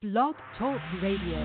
Blog Talk Radio.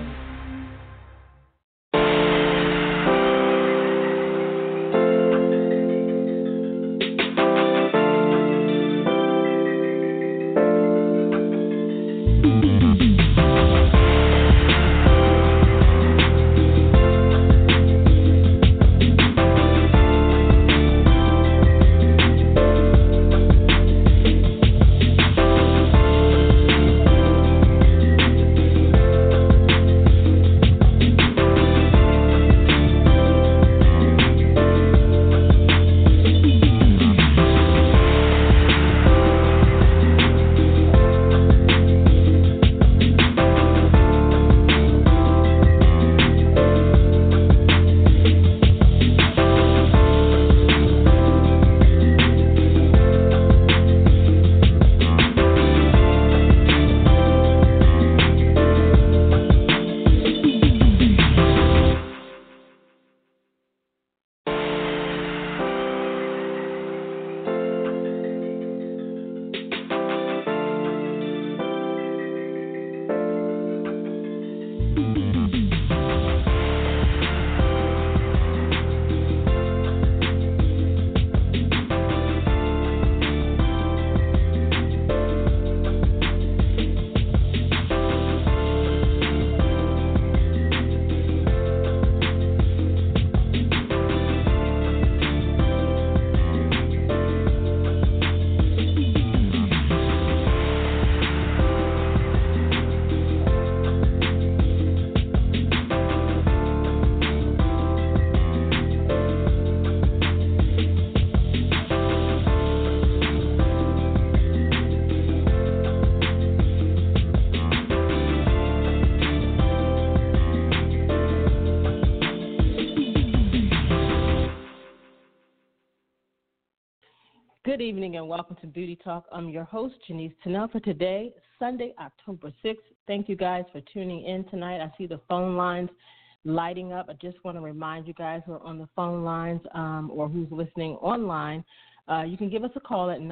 Good evening and welcome to Beauty Talk. I'm your host, Janice Tennell, for today, Sunday, October 6th. Thank you guys for tuning in tonight. I see the phone lines lighting up. I just want to remind you guys who are on the phone lines or who's listening online, you can give us a call at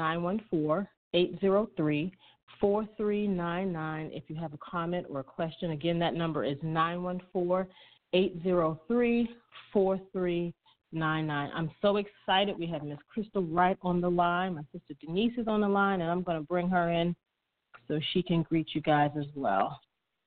914-803-4399 if you have a comment or a question. Again, that number is 914-803-4399. I'm so excited. We have Miss Crystal Wright on the line. My sister Denise is on the line, and I'm going to bring her in so she can greet you guys as well.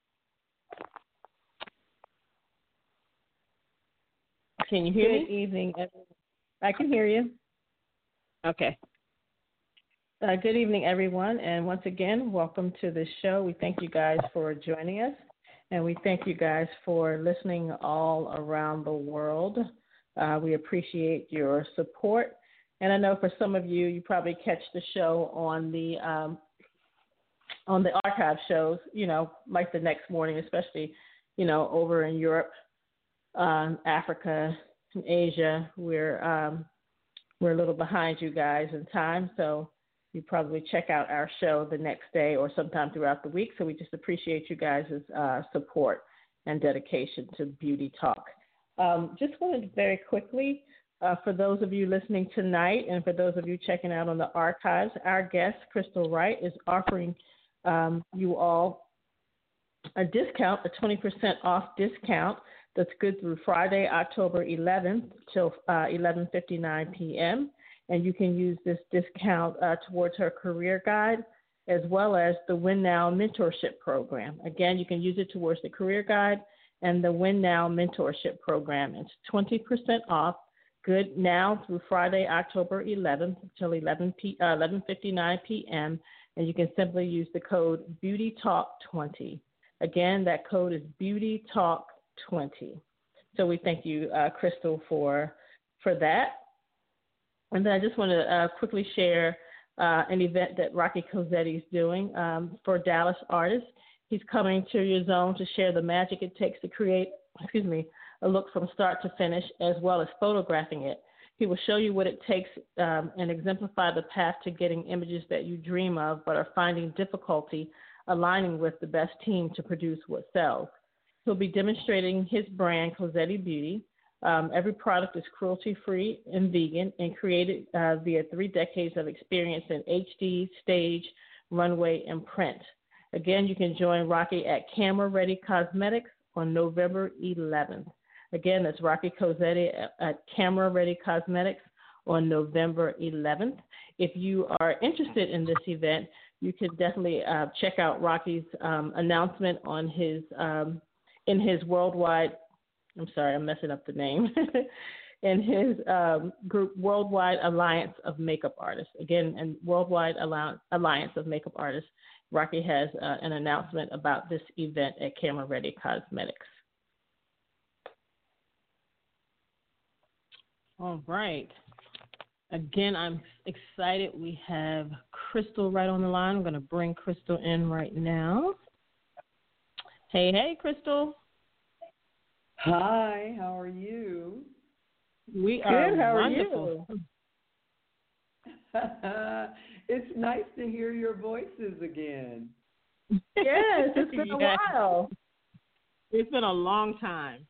Can you hear me? Good evening, everyone. I can hear you. Okay. Good evening, everyone, and once again, welcome to the show. We thank you guys for joining us, and we thank you guys for listening all around the world. We appreciate your support, and I know for some of you, you probably catch the show on the archive shows, like the next morning, especially, over in Europe, Africa, and Asia. We're a little behind you guys in time, so you probably check out our show the next day or sometime throughout the week. So we just appreciate you guys' support and dedication to Beauty Talk. Just wanted to very quickly, for those of you listening tonight and for those of you checking out on the archives, our guest, Crystal Wright, is offering you all a discount, a 20% off discount that's good through Friday, October 11th till 11:59 p.m. And you can use this discount towards her career guide as well as the Win Now Mentorship Program. Again, you can use it towards the career guide and the Win Now Mentorship Program. It's 20% off, good now through Friday, October 11th until 11:59 p.m., and you can simply use the code BeautyTalk20. Again, that code is BeautyTalk20. So we thank you, Crystal, for that. And then I just want to quickly share an event that Rocky Cosetti is doing for Dallas artists. He's coming to your zone to share the magic it takes to create, a look from start to finish, as well as photographing it. He will show you what it takes and exemplify the path to getting images that you dream of but are finding difficulty aligning with the best team to produce what sells. He'll be demonstrating his brand, Cosetti Beauty. Every product is cruelty-free and vegan and created via 3 decades of experience in HD, stage, runway, and print. Again, you can join Rocky at Camera Ready Cosmetics on November 11th. Again, that's Rocky Cosetti at Camera Ready Cosmetics on November 11th. If you are interested in this event, you can definitely check out Rocky's announcement on his in his worldwide. I'm sorry, I'm messing up the name. In his group, Worldwide Alliance of Makeup Artists. Again, and Worldwide Alliance of Makeup Artists, Rocky has an announcement about this event at Camera Ready Cosmetics. All right. Again, I'm excited. We have Crystal right on the line. I'm going to bring Crystal in right now. Hey, Crystal. Hi, how are you? We are good. How wonderful. Are you? It's nice to hear your voices again. Yes, it's been a while. It's been a long time.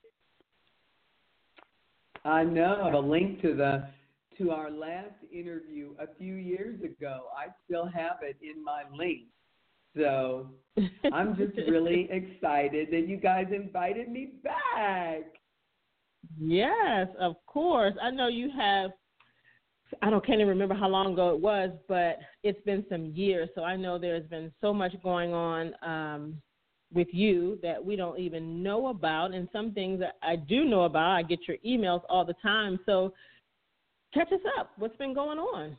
I know. I have a link to our last interview a few years ago. I still have it in my link. So I'm just really excited that you guys invited me back. Yes, of course. I know you have. Can't even remember how long ago it was, but it's been some years. So I know there's been so much going on with you that we don't even know about, and some things that I do know about. I get your emails all the time. So catch us up. What's been going on?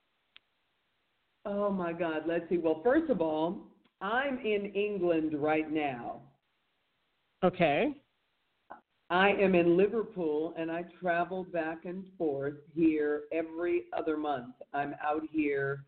Oh, my God. Let's see. Well, first of all, I'm in England right now. Okay. I am in Liverpool, and I travel back and forth here every other month. I'm out here,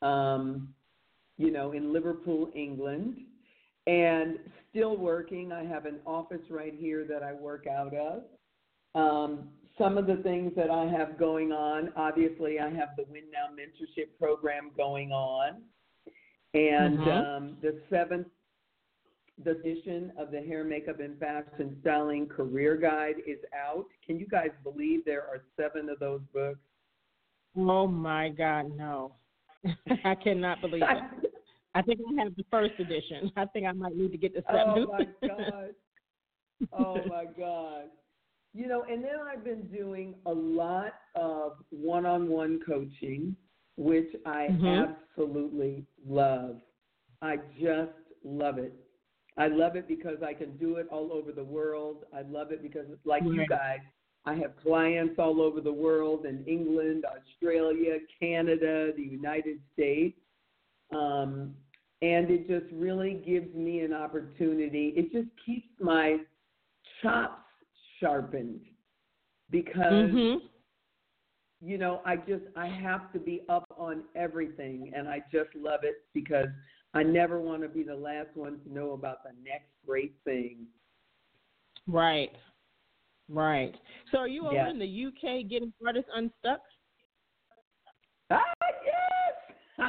in Liverpool, England, and still working. I have an office right here that I work out of. Some of the things that I have going on, obviously, I have the Win Now Mentorship Program going on, and the 7th edition of the Hair, Makeup, and Fashion Styling Career Guide is out. Can you guys believe there are 7 of those books? Oh, my God, no. I cannot believe it. I think I have the 1st edition. I think I might need to get the 7th. Oh, my God. Oh, my God. And then I've been doing a lot of one-on-one coaching, which I absolutely love. I just love it. I love it because I can do it all over the world. I love it because, like you guys, I have clients all over the world in England, Australia, Canada, the United States. And it just really gives me an opportunity. It just keeps my chops sharpened because, I have to be up on everything. And I just love it because I never want to be the last one to know about the next great thing. Right. So are you over in the UK getting artists unstuck? Ah, yes!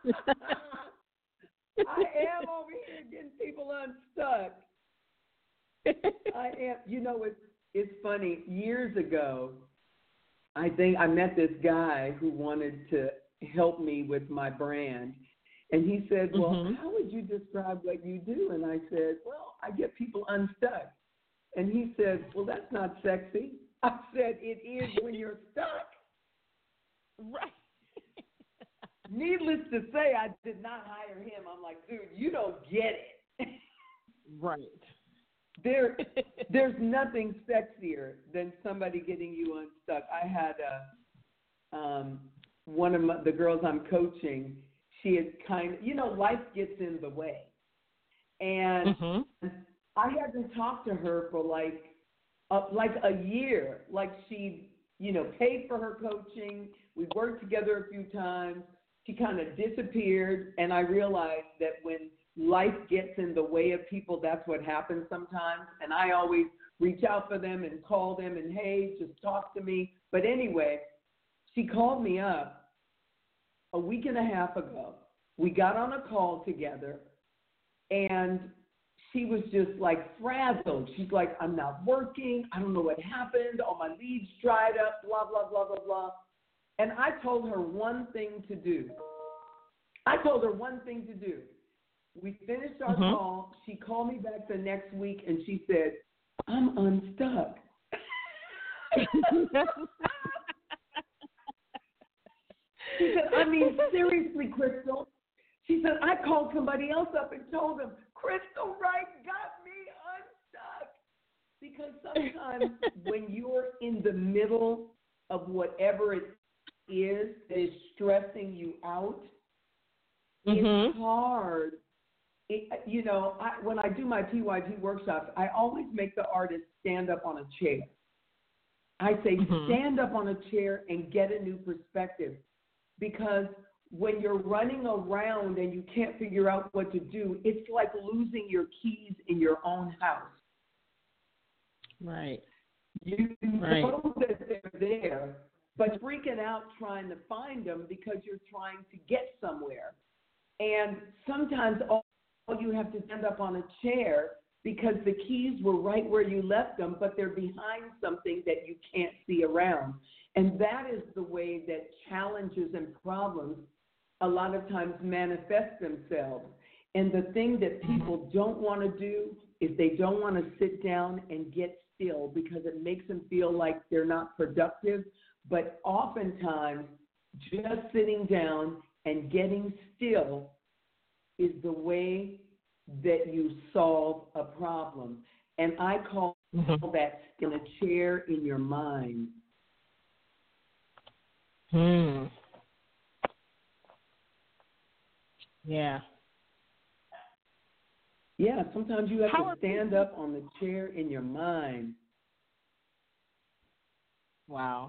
I am over here getting people unstuck. I am. It's funny. Years ago, I think I met this guy who wanted to help me with my brand. And he said, well, how would you describe what you do? And I said, well, I get people unstuck. And he said, well, that's not sexy. I said, it is when you're stuck. Right. Needless to say, I did not hire him. I'm like, dude, you don't get it. Right. There's nothing sexier than somebody getting you unstuck. I had one of the girls I'm coaching. She had life gets in the way. And I hadn't talked to her for like a year. Like she, paid for her coaching. We worked together a few times. She kind of disappeared. And I realized that when life gets in the way of people, that's what happens sometimes. And I always reach out for them and call them and, hey, just talk to me. But anyway, she called me up a week and a half ago. We got on a call together, and she was just like frazzled. She's like, I'm not working. I don't know what happened. All my leads dried up, blah, blah, blah, blah, blah. And I told her one thing to do. We finished our call. She called me back the next week, and she said, I'm unstuck. She said, I mean, seriously, Crystal. She said, I called somebody else up and told them, Crystal Wright got me unstuck. Because sometimes when you're in the middle of whatever it is that is stressing you out, it's hard. When I do my TYT workshops, I always make the artist stand up on a chair. I say, stand up on a chair and get a new perspective. Because when you're running around and you can't figure out what to do, it's like losing your keys in your own house. Right. You know that they're there, but freaking out trying to find them because you're trying to get somewhere. And sometimes all you have to stand up on a chair because the keys were right where you left them, but they're behind something that you can't see around. And that is the way that challenges and problems a lot of times manifest themselves. And the thing that people don't want to do is they don't want to sit down and get still because it makes them feel like they're not productive. But oftentimes, just sitting down and getting still is the way that you solve a problem. And I call that in a chair in your mind. Yeah. Yeah, sometimes you have to stand up on the chair in your mind. Wow.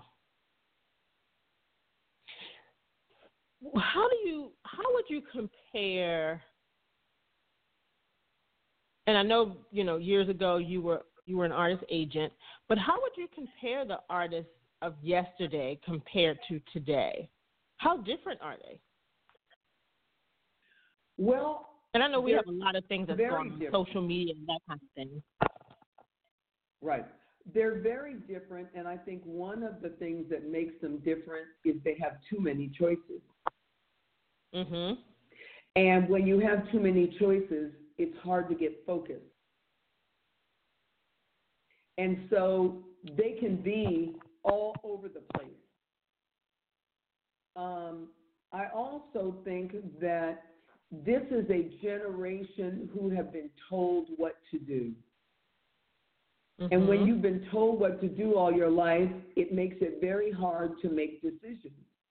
How would you compare, and I know, years ago you were an artist agent, but how would you compare the artists of yesterday compared to today? How different are they? Well, and I know we have a lot of things that's going on social media and that kind of thing. Right. They're very different, and I think one of the things that makes them different is they have too many choices. And when you have too many choices, it's hard to get focused. And so they can be all over the place. I also think that this is a generation who have been told what to do. And when you've been told what to do all your life, it makes it very hard to make decisions.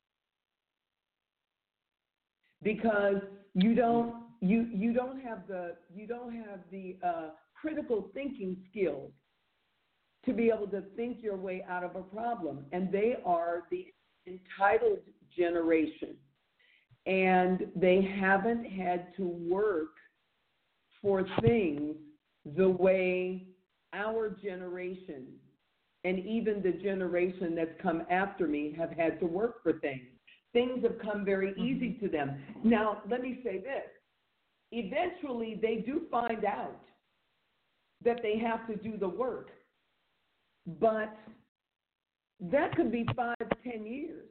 Because you don't have the critical thinking skills to be able to think your way out of a problem. And they are the entitled generation. And they haven't had to work for things the way our generation and even the generation that's come after me have had to work for things. Things have come very easy to them. Now, let me say this. Eventually, they do find out that they have to do the work. But that could be 5 to 10 years.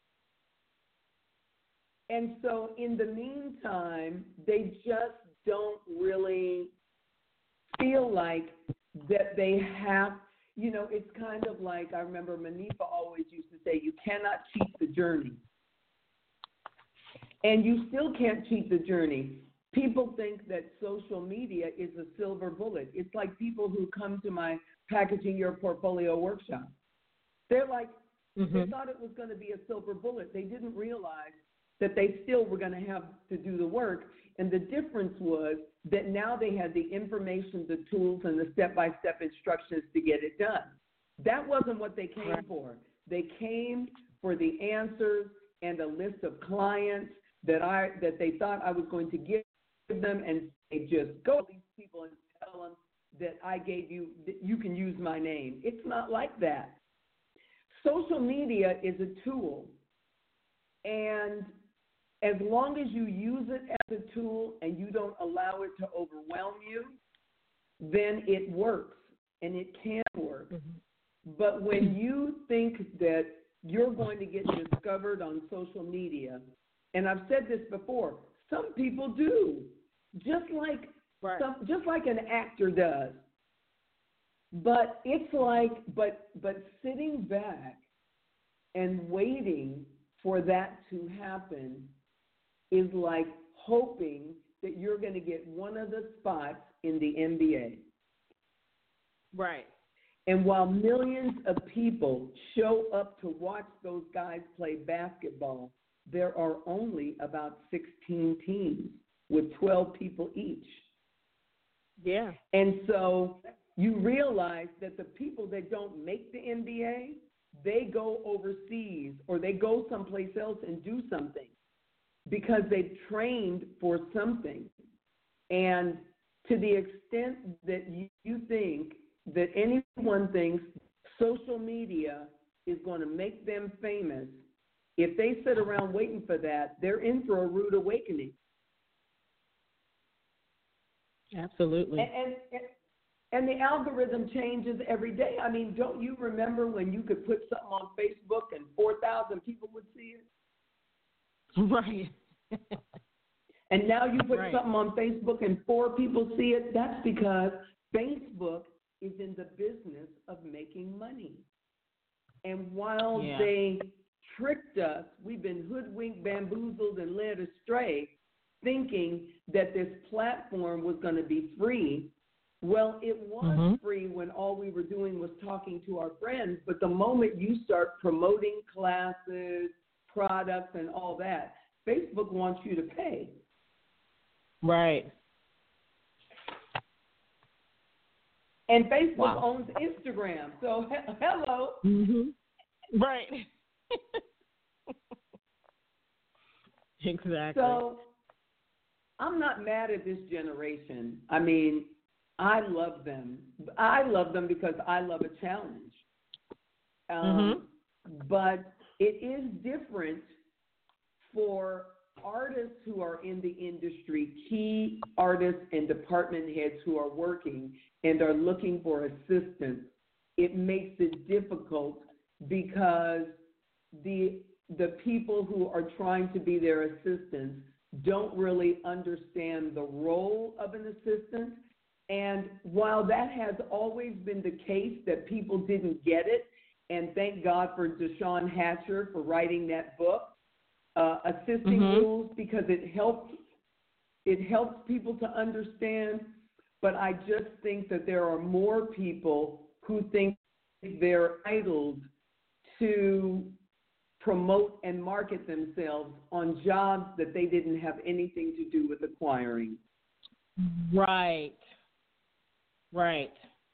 And so in the meantime, they just don't really feel like that they have, it's kind of like, I remember Manifa always used to say, you cannot cheat the journey. And you still can't cheat the journey. People think that social media is a silver bullet. It's like people who come to my Packaging Your Portfolio workshop. They're like, they thought it was going to be a silver bullet. They didn't realize that they still were going to have to do the work. And the difference was that now they had the information, the tools, and the step-by-step instructions to get it done. That wasn't what they came for. They came for the answers and a list of clients that they thought I was going to give them, and they just go to these people and tell them that I gave you, that you can use my name. It's not like that. Social media is a tool, and as long as you use it as a tool and you don't allow it to overwhelm you, then it works, and it can work. But when you think that you're going to get discovered on social media, and I've said this before, some people do. just like right. just like an actor does. But it's like, but sitting back and waiting for that to happen is like hoping that you're going to get one of the spots in the NBA. Right. And while millions of people show up to watch those guys play basketball, there are only about 16 teams with 12 people each. Yeah. And so you realize that the people that don't make the NBA, they go overseas or they go someplace else and do something because they've trained for something. And to the extent that you think that anyone thinks social media is going to make them famous, if they sit around waiting for that, they're in for a rude awakening. Absolutely. And the algorithm changes every day. I mean, don't you remember when you could put something on Facebook and 4,000 people would see it? Right. And now you put right. something on Facebook and 4 people see it. That's because Facebook is in the business of making money. And while they tricked us, we've been hoodwinked, bamboozled, and led astray, thinking that this platform was going to be free. Well, it was free when all we were doing was talking to our friends, but the moment you start promoting classes, products, and all that, Facebook wants you to pay. Right. And Facebook owns Instagram, so hello. Mm-hmm. Right. Exactly. So I'm not mad at this generation. I mean, I love them. I love them because I love a challenge. But it is different for artists who are in the industry, key artists and department heads who are working and are looking for assistance. It makes it difficult because the people who are trying to be their assistants don't really understand the role of an assistant. And while that has always been the case that people didn't get it, and thank God for Deshaun Hatcher for writing that book, Assisting Rules, because it helps people to understand. But I just think that there are more people who think they're entitled to promote and market themselves on jobs that they didn't have anything to do with acquiring. Right. Right.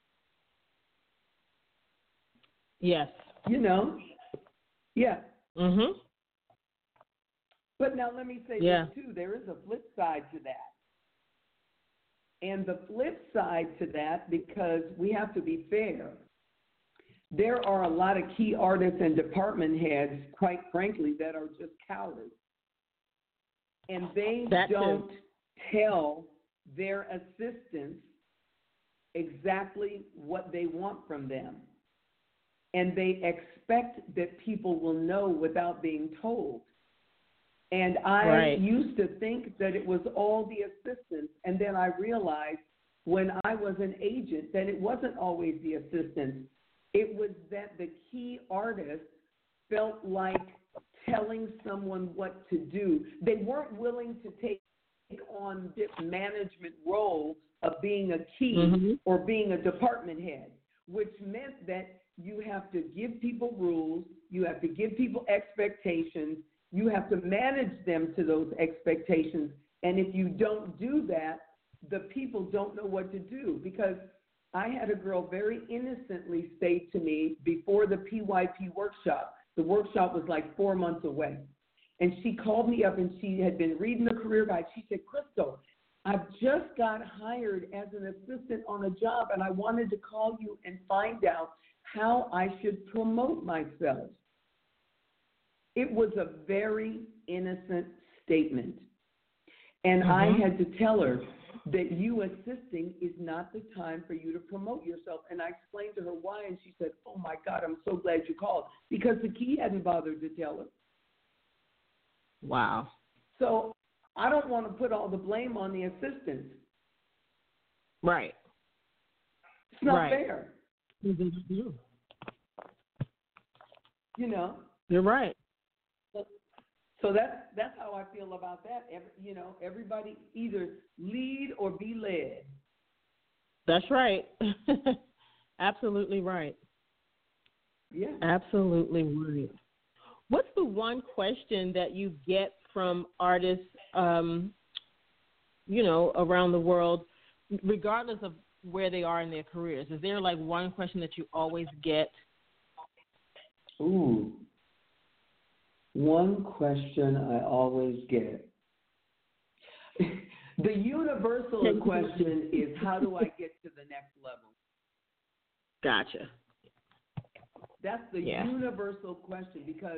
Yes. You know? Yeah. Mhm. But now let me say this too. There is a flip side to that. And the flip side to that, because we have to be fair, there are a lot of key artists and department heads, quite frankly, that are just cowards. And they don't tell their assistants exactly what they want from them. And they expect that people will know without being told. And I used to think that it was all the assistants, and then I realized when I was an agent that it wasn't always the assistants. It was that the key artists felt like telling someone what to do. They weren't willing to take on this management role of being a key or being a department head, which meant that you have to give people rules, you have to give people expectations, you have to manage them to those expectations. And if you don't do that, the people don't know what to do. Because I had a girl very innocently say to me before the PYP workshop, the workshop was like 4 months away. And she called me up and she had been reading the career guide. She said, Crystal, I've just got hired as an assistant on a job and I wanted to call you and find out how I should promote myself. It was a very innocent statement. And I had to tell her that you assisting is not the time for you to promote yourself. And I explained to her why, and she said, oh, my God, I'm so glad you called, because the key hadn't bothered to tell her. Wow. So I don't want to put all the blame on the assistants. Right. It's not right. fair. Mm-hmm. You know. You're right. So that's how I feel about that. Everybody either lead or be led. That's right. Absolutely right. Yeah. Absolutely right. What's the one question that you get from artists, around the world, regardless of where they are in their careers? Is there like one question that you always get? Ooh. One question I always get. The universal question is, how do I get to the next level? Gotcha. That's the universal question because,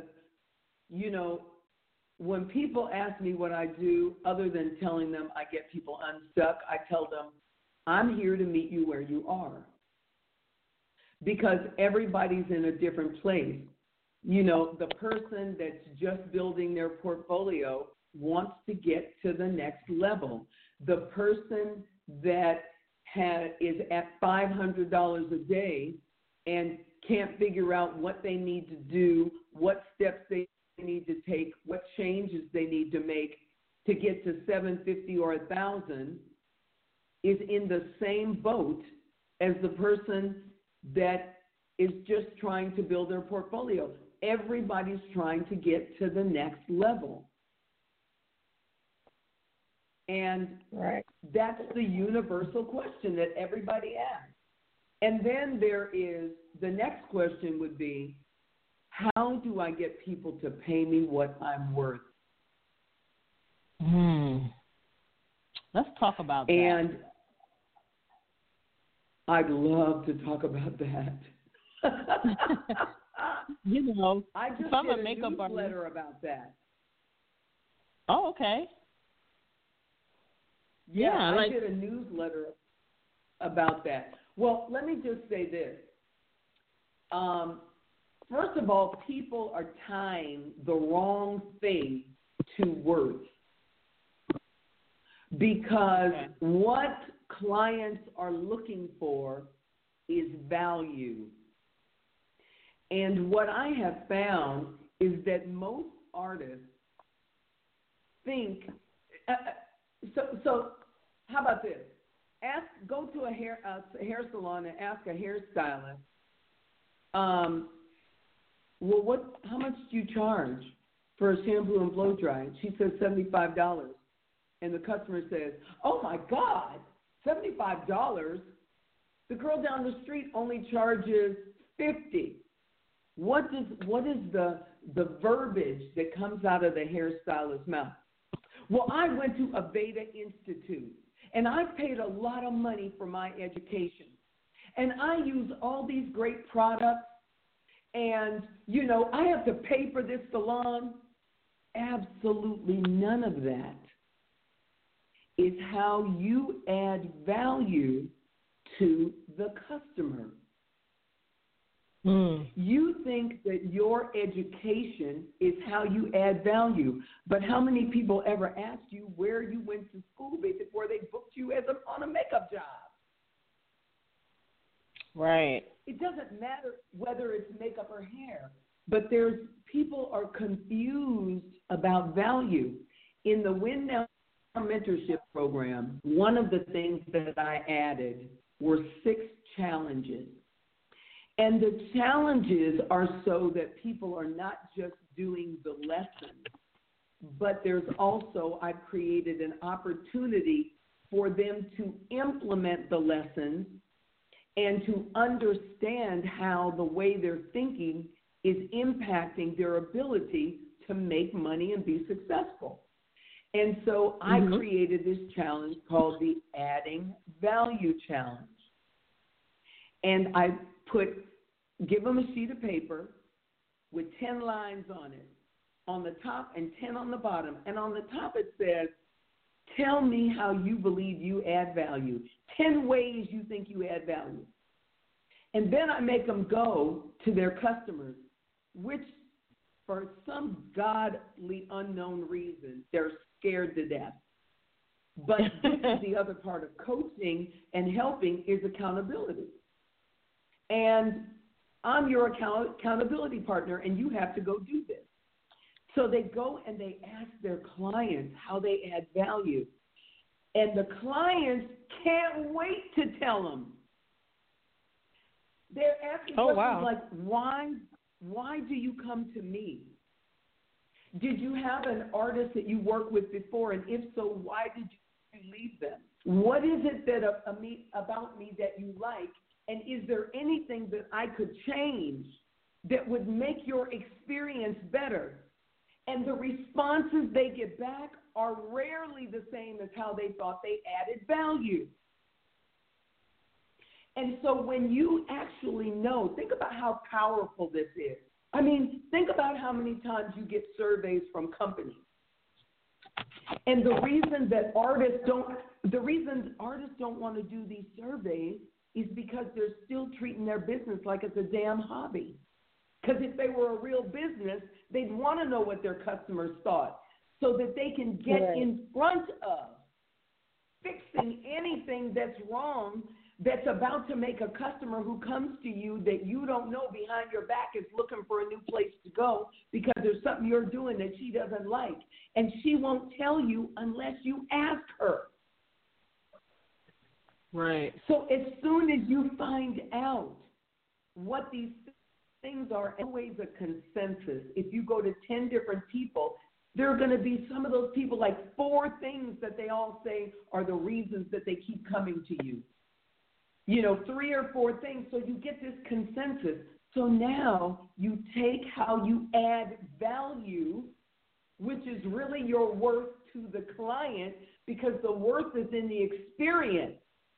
when people ask me what I do, other than telling them I get people unstuck, I tell them, I'm here to meet you where you are. Because everybody's in a different place. The person that's just building their portfolio wants to get to the next level. The person that is at $500 a day and can't figure out what they need to do, what steps they need to take, what changes they need to make to get to $750 or $1,000 is in the same boat as the person that is just trying to build their portfolio. Everybody's trying to get to the next level. And that's the universal question that everybody asks. And then the next question would be, how do I get people to pay me what I'm worth? Let's talk about that. And I'd love to talk about that. I just did a newsletter about that. Oh, okay. Yeah, I did a newsletter about that. Well, let me just say this. First of all, people are tying the wrong thing to worth. Because what clients are looking for is value. And what I have found is that most artists think, so how about this? Go to a hair salon and ask a hairstylist, how much do you charge for a shampoo and blow dry? She says $75. And the customer says, oh my God, $75? The girl down the street only charges $50. What is the verbiage that comes out of the hairstylist's mouth? Well, I went to Aveda Institute, and I paid a lot of money for my education. And I use all these great products, and, I have to pay for this salon. Absolutely none of that is how you add value to the customer. You think that your education is how you add value, but how many people ever asked you where you went to school before they booked you on a makeup job? Right. It doesn't matter whether it's makeup or hair, but people are confused about value. In the Win Now mentorship program, one of the things that I added were 6 challenges. And the challenges are so that people are not just doing the lessons, but I've created an opportunity for them to implement the lessons and to understand how the way they're thinking is impacting their ability to make money and be successful. And so I created this challenge called the Adding Value Challenge. And I give them a sheet of paper with 10 lines on it, on the top and 10 on the bottom. And on the top it says, tell me how you believe you add value. 10 ways you think you add value. And then I make them go to their customers, which for some godly unknown reason, they're scared to death. But this is the other part of coaching and helping is accountability. And I'm your accountability partner, and you have to go do this. So they go and they ask their clients how they add value. And the clients can't wait to tell them. They're asking questions like, why do you come to me? Did you have an artist that you worked with before? And if so, why did you leave them? What is it that about me that you like? And is there anything that I could change that would make your experience better? And the responses they get back are rarely the same as how they thought they added value. And so when you actually know, think about how powerful this is. I mean, think about how many times you get surveys from companies. And the reason artists don't want to do these surveys is because they're still treating their business like it's a damn hobby. Because if they were a real business, they'd want to know what their customers thought so that they can get in front of fixing anything that's wrong that's about to make a customer who comes to you that you don't know behind your back is looking for a new place to go because there's something you're doing that she doesn't like. And she won't tell you unless you ask her. Right. So as soon as you find out what these things are, always a consensus. If you go to 10 different people, there are going to be some of those people, like 4 things that they all say are the reasons that they keep coming to you. 3 or 4 things, so you get this consensus. So now you take how you add value, which is really your worth to the client, because the worth is in the experience.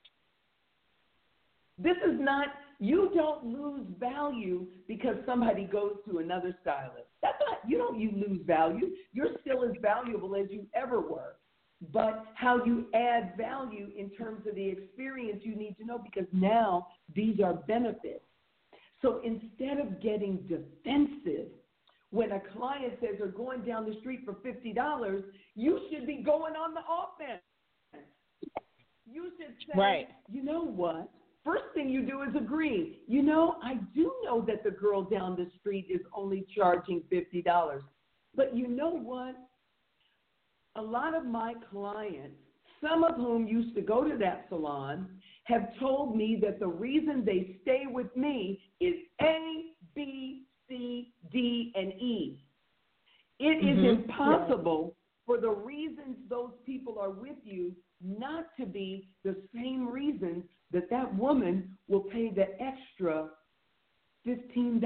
This is not, you don't lose value because somebody goes to another stylist. That's not, you lose value. You're still as valuable as you ever were. But how you add value in terms of the experience you need to know, because now these are benefits. So instead of getting defensive, when a client says they're going down the street for $50, you should be going on the offense. You should say, You know what? First thing you do is agree. I do know that the girl down the street is only charging $50. But you know what? A lot of my clients, some of whom used to go to that salon, have told me that the reason they stay with me is A, B, C, D, and E. It is impossible for the reasons those people are with you not to be the same reasons that woman will pay the extra $15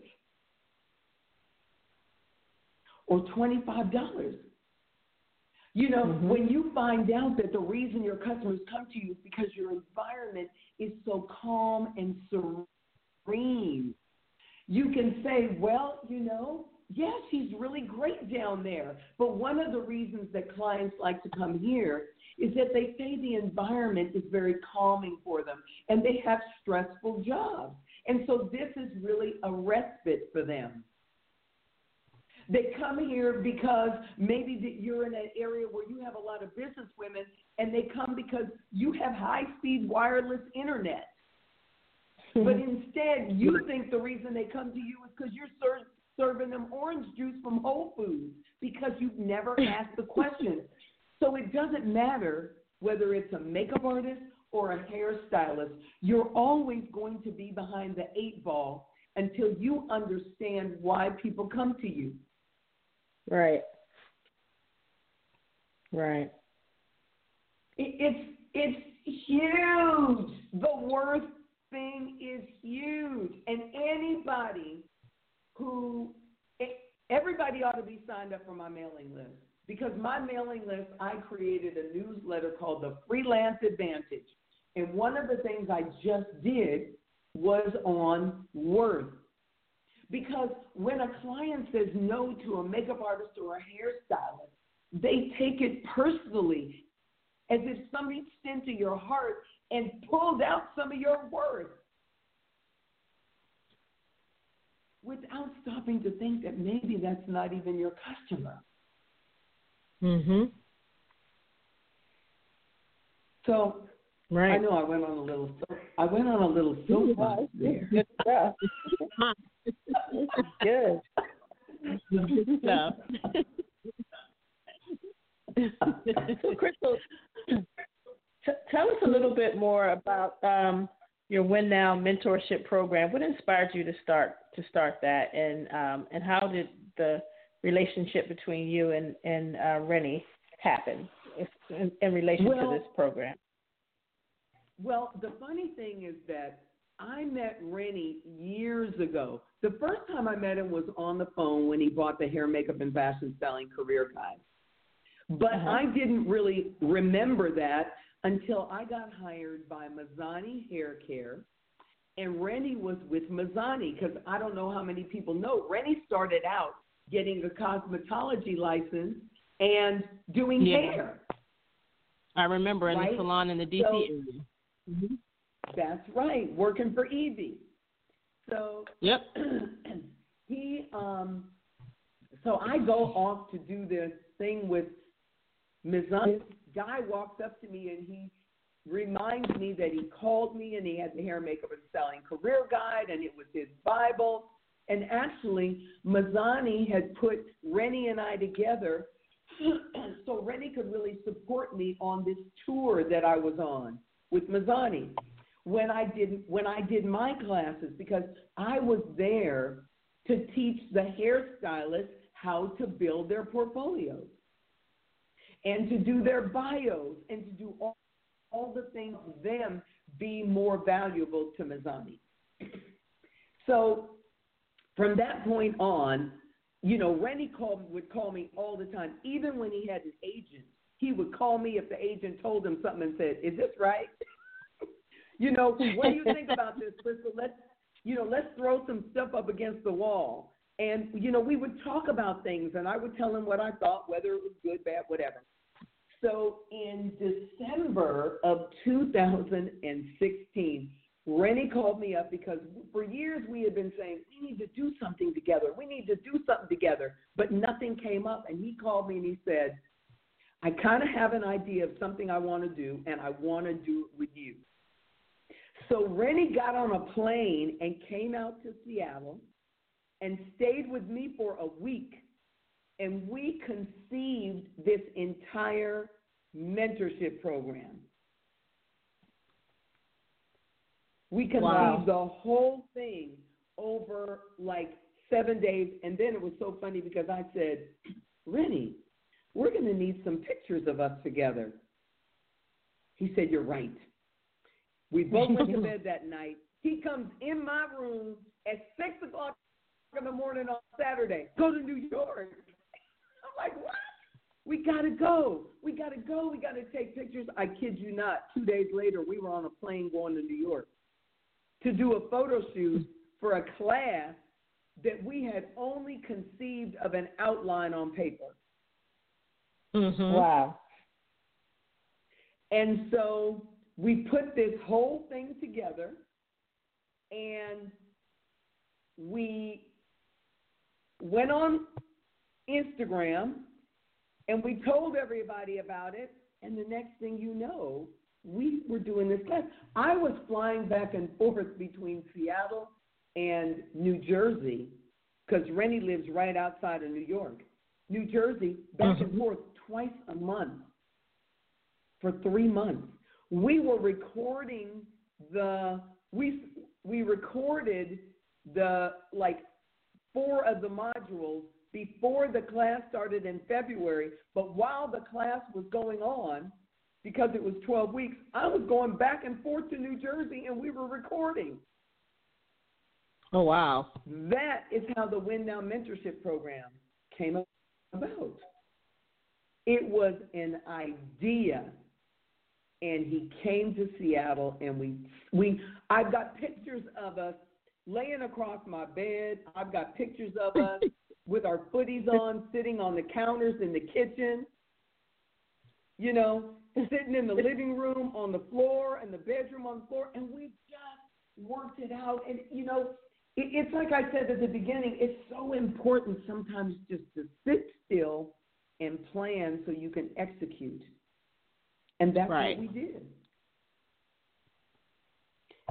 or $25. When you find out that the reason your customers come to you is because your environment is so calm and serene, you can say, well, yeah, she's really great down there. But one of the reasons that clients like to come here is that they say the environment is very calming for them and they have stressful jobs. And so this is really a respite for them. They come here because maybe that you're in an area where you have a lot of business women, and they come because you have high-speed wireless internet. But instead, you think the reason they come to you is because you're serving them orange juice from Whole Foods because you've never asked the question. So it doesn't matter whether it's a makeup artist or a hairstylist. You're always going to be behind the 8 ball until you understand why people come to you. Right. It's huge. The worth thing is huge. And everybody ought to be signed up for my mailing list, because my mailing list, I created a newsletter called the Freelance Advantage. And one of the things I just did was on worth. Because when a client says no to a makeup artist or a hairstylist, they take it personally, as if somebody sent to your heart and pulled out some of your worth, without stopping to think that maybe that's not even your customer. So right. I know I went on a little soapbox there. Good stuff. Good. Good stuff. So, Crystal, tell us a little bit more about your Win Now mentorship program. What inspired you to start that, and how did the relationship between you and Rennie happen in relation to this program? Well, the funny thing is that I met Rennie years ago. The first time I met him was on the phone when he bought the Hair, Makeup, and Fashion Styling Career Guide. But I didn't really remember that until I got hired by Mazzani Hair Care, and Rennie was with Mazzani, because I don't know how many people know, Rennie started out getting a cosmetology license and doing hair. I remember in the salon in the D.C. area. Mm-hmm. That's right, working for Evie. So yep. So I go off to do this thing with Mazzani. This guy walks up to me and he reminds me that he called me and he had the Hair, Makeup, and Styling Career Guide, and it was his Bible. And actually, Mazzani had put Rennie and I together so Rennie could really support me on this tour that I was on with Mazzani when I did my classes, because I was there to teach the hairstylists how to build their portfolios and to do their bios and to do all the things them be more valuable to Mazzani. So from that point on, you know, Rennie would call me all the time. Even when he had an agent, he would call me if the agent told him something and said, "Is this right? You know, what do you think about this, Crystal? Let's throw some stuff up against the wall." And, you know, we would talk about things, and I would tell him what I thought, whether it was good, bad, whatever. So in December of 2016, Rennie called me up because for years we had been saying, we need to do something together. We need to do something together. But nothing came up. And he called me and he said, I kind of have an idea of something I want to do, and I want to do it with you. So Rennie got on a plane and came out to Seattle and stayed with me for a week. And we conceived this entire mentorship program. We conceived the whole thing over like 7 days. And then it was so funny because I said, Rennie, we're going to need some pictures of us together. He said, you're right. We both went to bed that night. He comes in my room at 6 o'clock in the morning on Saturday. Go to New York. I'm like, what? We got to go. We got to go. We got to take pictures. I kid you not. 2 days later, we were on a plane going to New York to do a photo shoot for a class that we had only conceived of an outline on paper. Mm-hmm. Wow. And so we put this whole thing together, and we went on Instagram, and we told everybody about it, and the next thing you know, we were doing this class. I was flying back and forth between Seattle and New Jersey because Rennie lives right outside of New York. New Jersey, back and forth twice a month for 3 months. We were recording we recorded the like 4 of the modules before the class started in February, but while the class was going on, because it was 12 weeks, I was going back and forth to New Jersey and we were recording. Oh, wow. That is how the Win Now Mentorship Program came about. It was an idea, and he came to Seattle, and I've got pictures of us laying across my bed. I've got pictures of us with our footies on, sitting on the counters in the kitchen, you know, sitting in the living room on the floor and the bedroom on the floor, and we just worked it out. And, you know, it's like I said at the beginning, it's so important sometimes just to sit still and plan so you can execute. And that's what we did.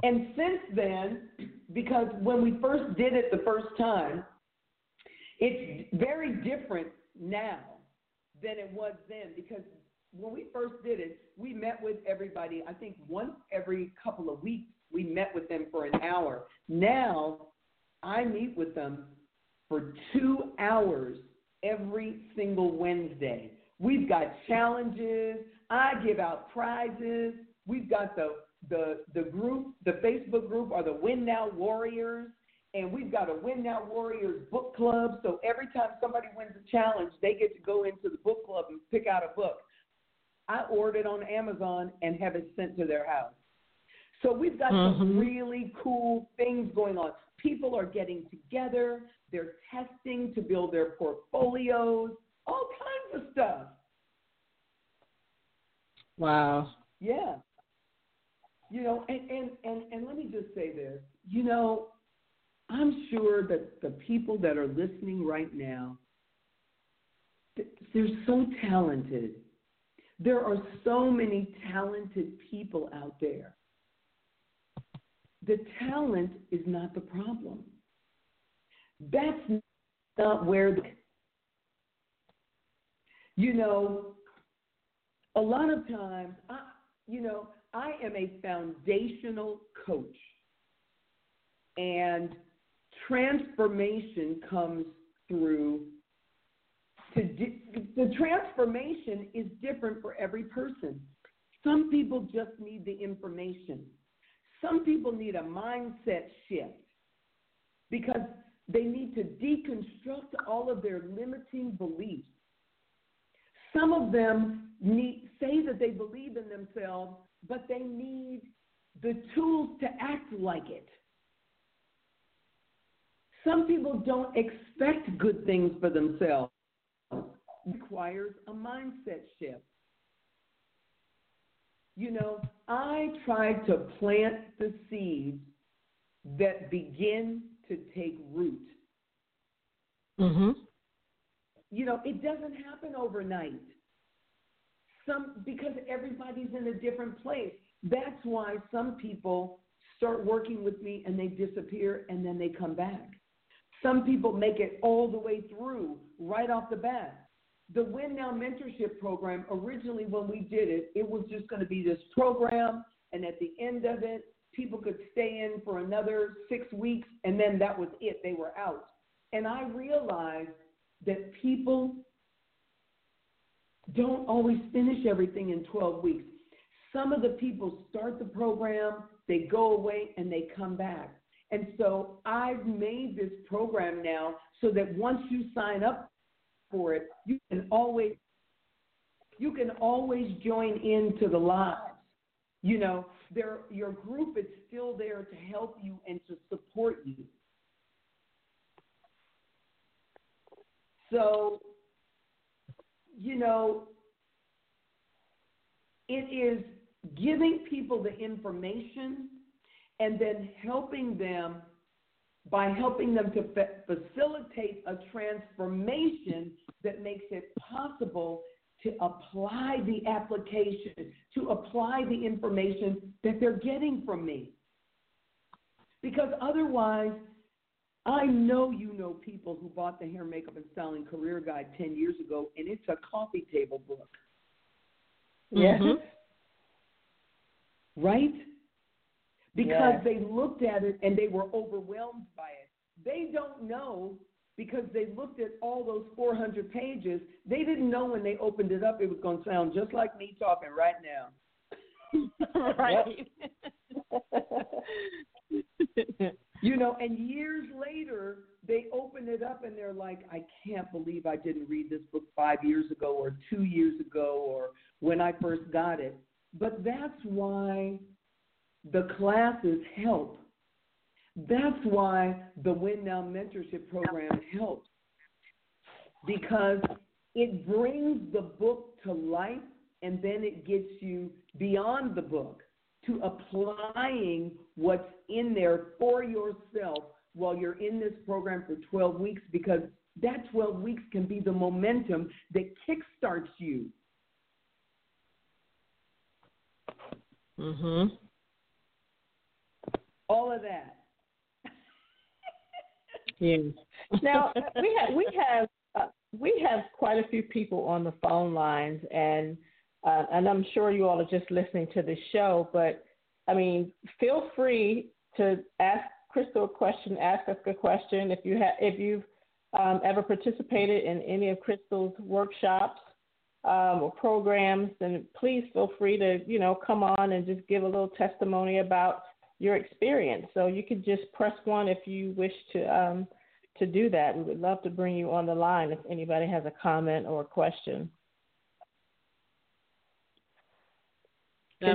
And since then, because when we first did it the first time, it's very different now than it was then, because when we first did it, we met with everybody, I think once every couple of weeks, we met with them for an hour. Now, I meet with them for 2 hours every single Wednesday. We've got challenges. I give out prizes. We've got the group, the Facebook group are the Win Now Warriors, and we've got a Win Now Warriors book club. So every time somebody wins a challenge, they get to go into the book club and pick out a book. I order it on Amazon and have it sent to their house. So we've got some really cool things going on. People are getting together. They're testing to build their portfolios, all kinds of stuff. Wow. Yeah. You know, and let me just say this. You know, I'm sure that the people that are listening right now, they're so talented. There are so many talented people out there. The talent is not the problem. That's not where you know, a lot of times, I am a foundational coach, and transformation comes through. The transformation is different for every person. Some people just need the information. Some people need a mindset shift because they need to deconstruct all of their limiting beliefs. Some of them say that they believe in themselves, but they need the tools to act like it. Some people don't expect good things for themselves. It requires a mindset shift. You know, I try to plant the seeds that begin to take root. You know, it doesn't happen overnight. Because everybody's in a different place. That's why some people start working with me and they disappear and then they come back. Some people make it all the way through right off the bat. The Win Now Mentorship Program, originally when we did it, it was just going to be this program, and at the end of it, people could stay in for another 6 weeks, and then that was it. They were out. And I realized that people don't always finish everything in 12 weeks. Some of the people start the program, they go away, and they come back. And so I've made this program now so that once you sign up for it, you can always join into the lives. You know, your group is still there to help you and to support you. So, you know, it is giving people the information and then helping them by helping them to facilitate a transformation that makes it possible to apply the application, to apply the information that they're getting from me. Because otherwise, I know you know people who bought the Hair, Makeup, and Styling Career Guide 10 years ago, and it's a coffee table book. Yes. Right? Because they looked at it and they were overwhelmed by it. They don't know because they looked at all those 400 pages. They didn't know when they opened it up it was going to sound just like me talking right now. Right. You know, and years later, they open it up and they're like, I can't believe I didn't read this book 5 years ago or 2 years ago or when I first got it. But that's why the classes help. That's why the Win Now Mentorship Program helps, because it brings the book to life and then it gets you beyond the book to applying what's in there for yourself while you're in this program for 12 weeks, because that 12 weeks can be the momentum that kickstarts you. all of that. Yeah. Now we have quite a few people on the phone lines, and I'm sure you all are just listening to the show. But I mean, feel free to ask Crystal a question, ask us a question. If you've ever participated in any of Crystal's workshops or programs, then please feel free to come on and just give a little testimony about your experience. So you could just press 1 if you wish to do that. We would love to bring you on the line if anybody has a comment or a question. Because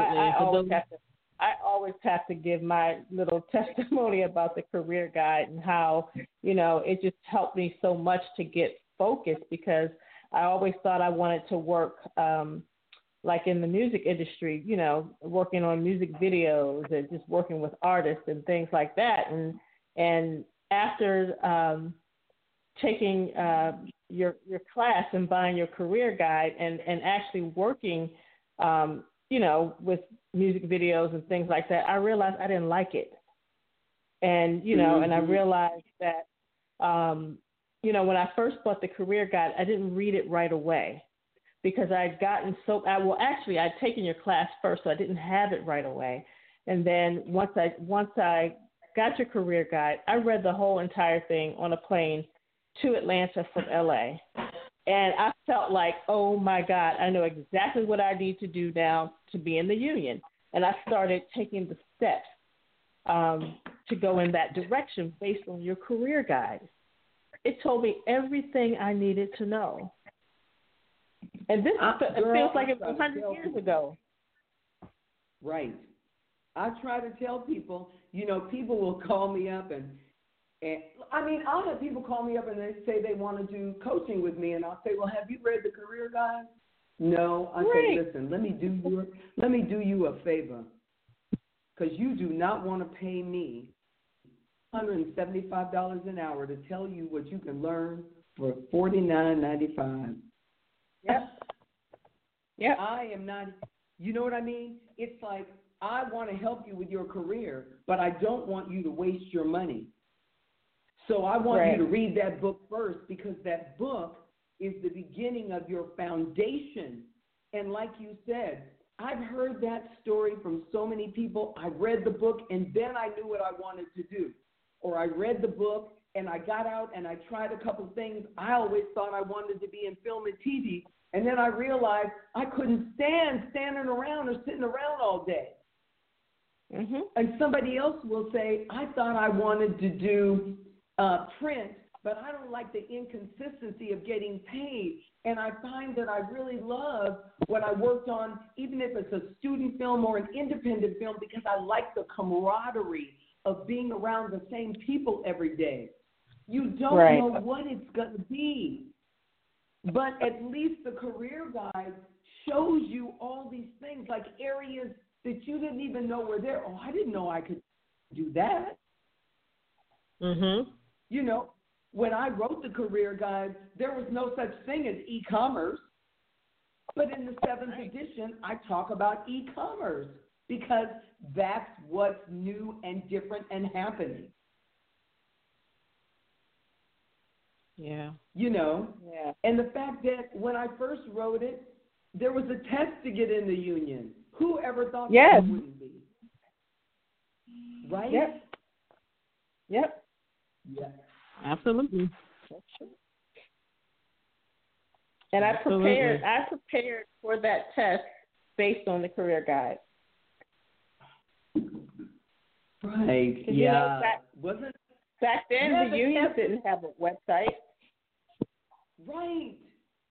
I always have to give my little testimony about the career guide and how it just helped me so much to get focused, because I always thought I wanted to work like in the music industry, working on music videos and just working with artists and things like that. And after taking your class and buying your career guide and actually working, with music videos and things like that, I realized I didn't like it. And, and I realized that, when I first bought the career guide, I didn't read it right away, because I'd gotten I'd taken your class first, so I didn't have it right away. And then once I got your career guide, I read the whole entire thing on a plane to Atlanta from LA. And I felt like, oh my God, I know exactly what I need to do now to be in the union. And I started taking the steps to go in that direction based on your career guide. It told me everything I needed to know. And this it feels like it was 100 years ago. Right. I try to tell people, people will call me up and I'll have people call me up and they say they want to do coaching with me, and I'll say, well, have you read the career guide? No. I say, listen, let me do you a favor, because you do not want to pay me $175 an hour to tell you what you can learn for $49.95. Yep. I am not. You know what I mean? It's like, I want to help you with your career, but I don't want you to waste your money. So I want you to read that book first, because that book is the beginning of your foundation. And like you said, I've heard that story from so many people. I read the book and then I knew what I wanted to do. Or I read the book and I got out and I tried a couple things. I always thought I wanted to be in film and TV. And then I realized I couldn't stand standing around or sitting around all day. Mm-hmm. And somebody else will say, I thought I wanted to do print, but I don't like the inconsistency of getting paid. And I find that I really love what I worked on, even if it's a student film or an independent film, because I like the camaraderie of being around the same people every day. You don't know what it's going to be, but at least the career guide shows you all these things, like areas that you didn't even know were there. Oh, I didn't know I could do that. Mm-hmm. When I wrote the career guide, there was no such thing as e-commerce. But in the 7th edition, I talk about e-commerce, because that's what's new and different and happening. Yeah. And the fact that when I first wrote it, there was a test to get in the union. Who ever thought that wouldn't be? Right? Yep. Yeah. Absolutely. And I prepared for that test based on the career guide. Right. Yeah. Back then, the unions didn't have a website. Right.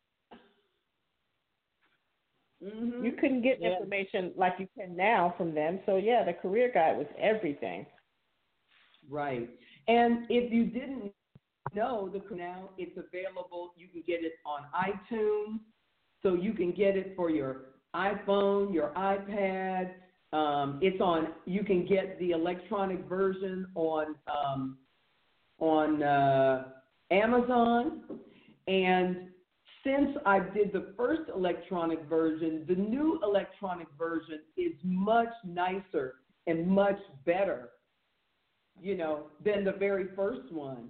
Mm-hmm. You couldn't get information like you can now from them. So, the career guide was everything. Right. And if you didn't know, now it's available. You can get it on iTunes. So you can get it for your iPhone, your iPad. You can get the electronic version on Amazon. And since I did the first electronic version, the new electronic version is much nicer and much better than the very first one.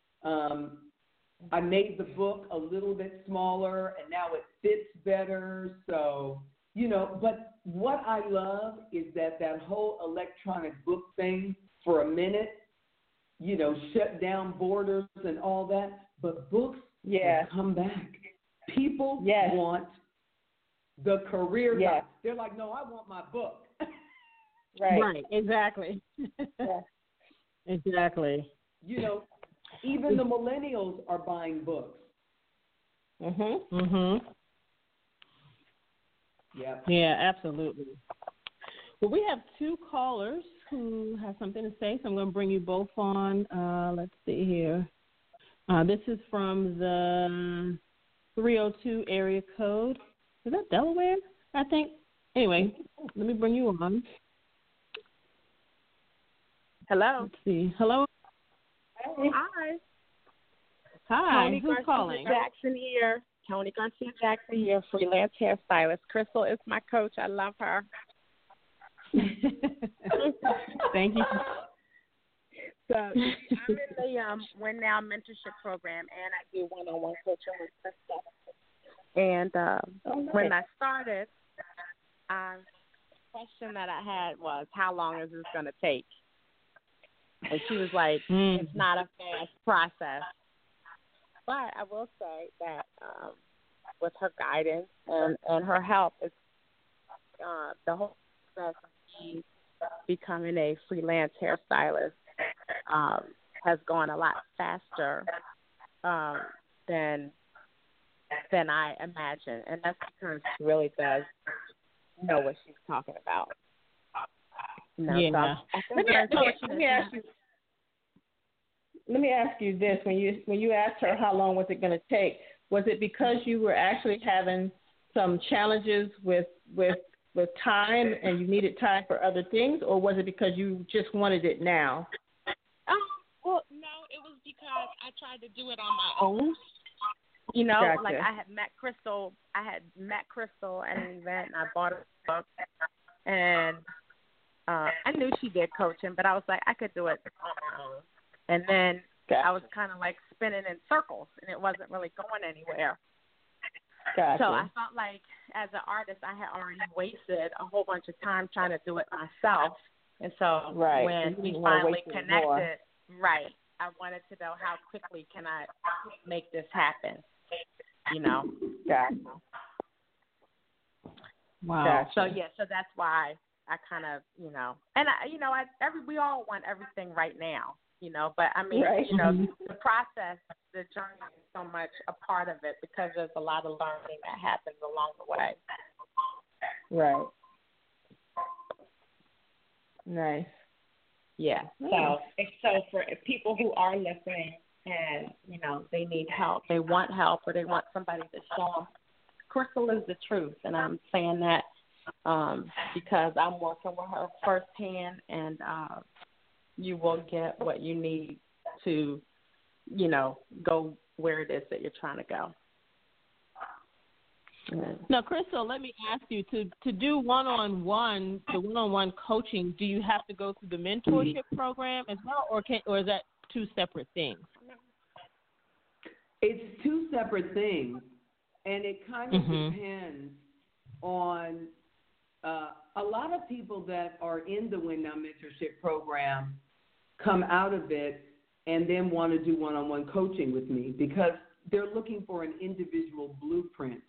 I made the book a little bit smaller, and now it fits better. So, but what I love is that whole electronic book thing for a minute, shut down borders and all that. But books will come back. People want the career guide. They're like, no, I want my book. Right. Exactly. Exactly. Even the millennials are buying books. Yeah, absolutely. Well, we have two callers who have something to say, so I'm going to bring you both on. Let's see here. This is from the 302 area code. Is that Delaware, I think? Anyway, let me bring you on. Hello. Let's see. Hello. Hi. Hi. Tony Who's calling? Jackson here. Tony Garcia Jackson here, freelance hairstylist. Crystal is my coach. I love her. Thank you. So I'm in the Win Now mentorship program, and I do one-on-one coaching with Crystal. And when I started, the question that I had was, how long is this going to take? And she was like, it's not a fast process. But I will say that with her guidance and her help, it's the whole process of me becoming a freelance hairstylist has gone a lot faster than I imagined. And that's because she really does know what she's talking about. Yeah. So let me ask you this: when you asked her how long was it going to take, was it because you were actually having some challenges with time and you needed time for other things, or was it because you just wanted it now? Well, no, it was because I tried to do it on my own. Gotcha. Like I had met Crystal at an event, and I bought a book, and I knew she did coaching, but I was like, I could do it on my own. And then I was kind of like spinning in circles, and it wasn't really going anywhere. Gotcha. So I felt like as an artist, I had already wasted a whole bunch of time trying to do it myself. And so when we finally connected, I wanted to know how quickly can I make this happen, Gotcha. Wow. Gotcha. So that's why I kind of, and we all want everything right now, but I mean, the process, the journey is so much a part of it because there's a lot of learning that happens along the way. Right. Nice. Yeah. So for people who are listening and, they need help, they want help, or they want somebody to show them, Crystal is the truth. And I'm saying that because I'm working with her firsthand, and you will get what you need to, go where it is that you're trying to go. Now, Crystal, let me ask you, to do the one-on-one coaching, do you have to go through the mentorship program as well, or is that two separate things? It's two separate things, and it kind of depends on a lot of people that are in the Win Now mentorship program come out of it and then want to do one-on-one coaching with me because they're looking for an individual blueprint.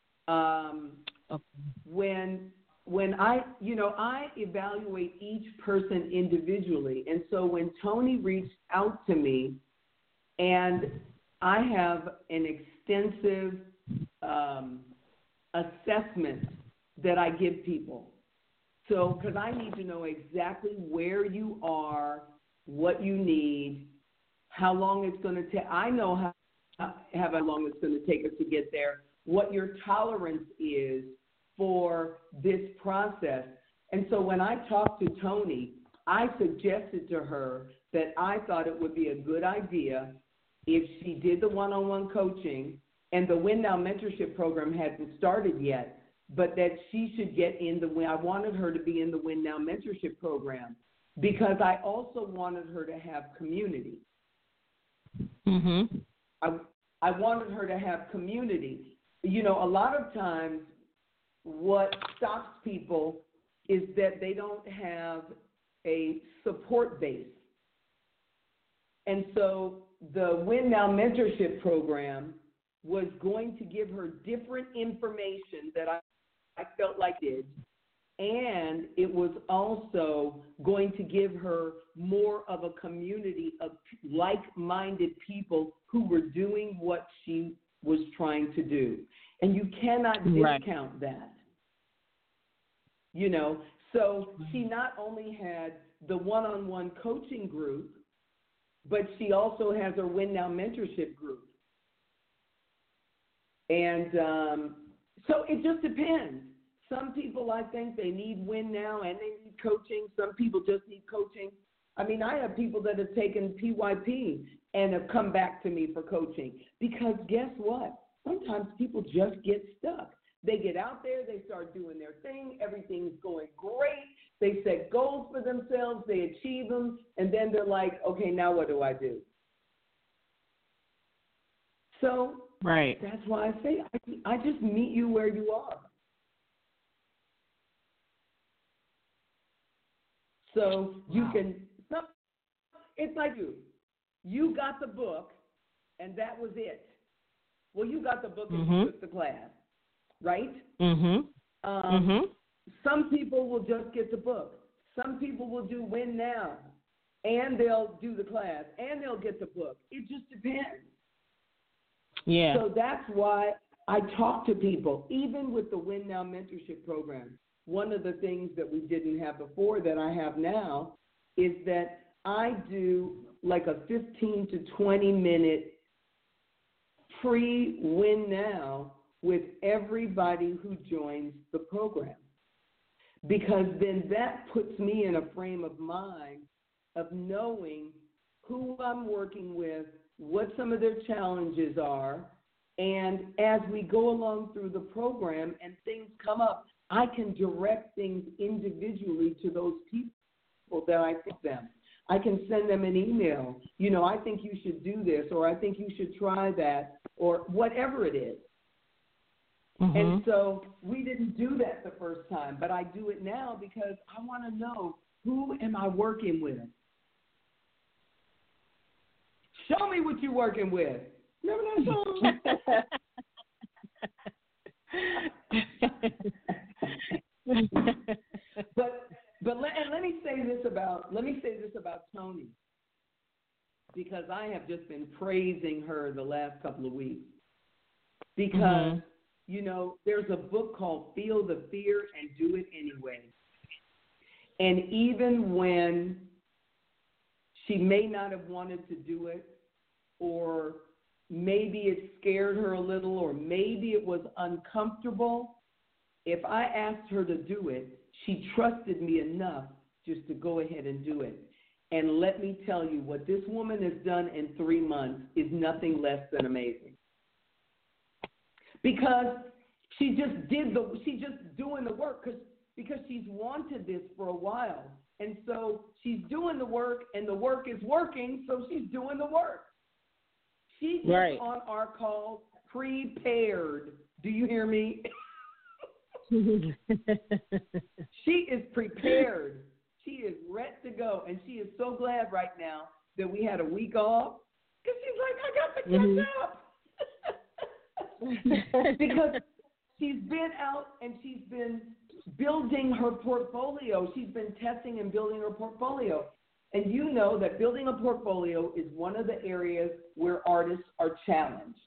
When I evaluate each person individually. And so when Tony reached out to me, and I have an extensive assessment that I give people. So, because I need to know exactly where you are, what you need, how long it's going to take. I know how long it's going to take us to get there, what your tolerance is for this process. And so when I talked to Tony, I suggested to her that I thought it would be a good idea if she did the one-on-one coaching, and the Win Now mentorship program hadn't started yet, but that she should get in I wanted her to be in the Win Now mentorship program because I also wanted her to have community. I wanted her to have community. You know, a lot of times what stops people is that they don't have a support base. And so the Win Now Mentorship Program was going to give her different information that I felt like it did. And it was also going to give her more of a community of like-minded people who were doing what she was trying to do. And you cannot discount that. You know, so she not only had the one-on-one coaching group, but she also has her Win Now mentorship group. And so it just depends. Some people, I think, they need Win Now and they need coaching. Some people just need coaching. I mean, I have people that have taken PYP and have come back to me for coaching because guess what? Sometimes people just get stuck. They get out there, they start doing their thing, everything's going great. They set goals for themselves, they achieve them, and then they're like, okay, now what do I do? So that's why I say I just meet you where you are. So you can, it's like you got the book and that was it. Well, you got the book and you took the class, right? Some people will just get the book. Some people will do Win Now and they'll do the class and they'll get the book. It just depends. Yeah. So that's why I talk to people, even with the Win Now mentorship program. One of the things that we didn't have before that I have now is that I do like a 15 to 20 minute pre-Win Now with everybody who joins the program. Because then that puts me in a frame of mind of knowing who I'm working with, what some of their challenges are, and as we go along through the program and things come up, I can direct things individually to those people that I think them. I can send them an email, you know, I think you should do this, or I think you should try that, or whatever it is. And so we didn't do that the first time, but I do it now because I want to know, who am I working with? Show me what you're working with. Remember that song? But let me say this about Tony, because I have just been praising her the last couple of weeks. Because you know, there's a book called Feel the Fear and Do It Anyway. And even when she may not have wanted to do it, or maybe it scared her a little, or maybe it was uncomfortable, if I asked her to do it, she trusted me enough just to go ahead and do it. And let me tell you, what this woman has done in 3 months is nothing less than amazing. Because she's just doing the work because she's wanted this for a while. And so she's doing the work, and the work is working, so she's doing the work. She's just on our call prepared. Do you hear me? She is prepared. She is ready to go, and she is so glad right now that we had a week off because she's like, I got to catch up. Because she's been out and she's been building her portfolio. She's been testing and building her portfolio. And you know that building a portfolio is one of the areas where artists are challenged.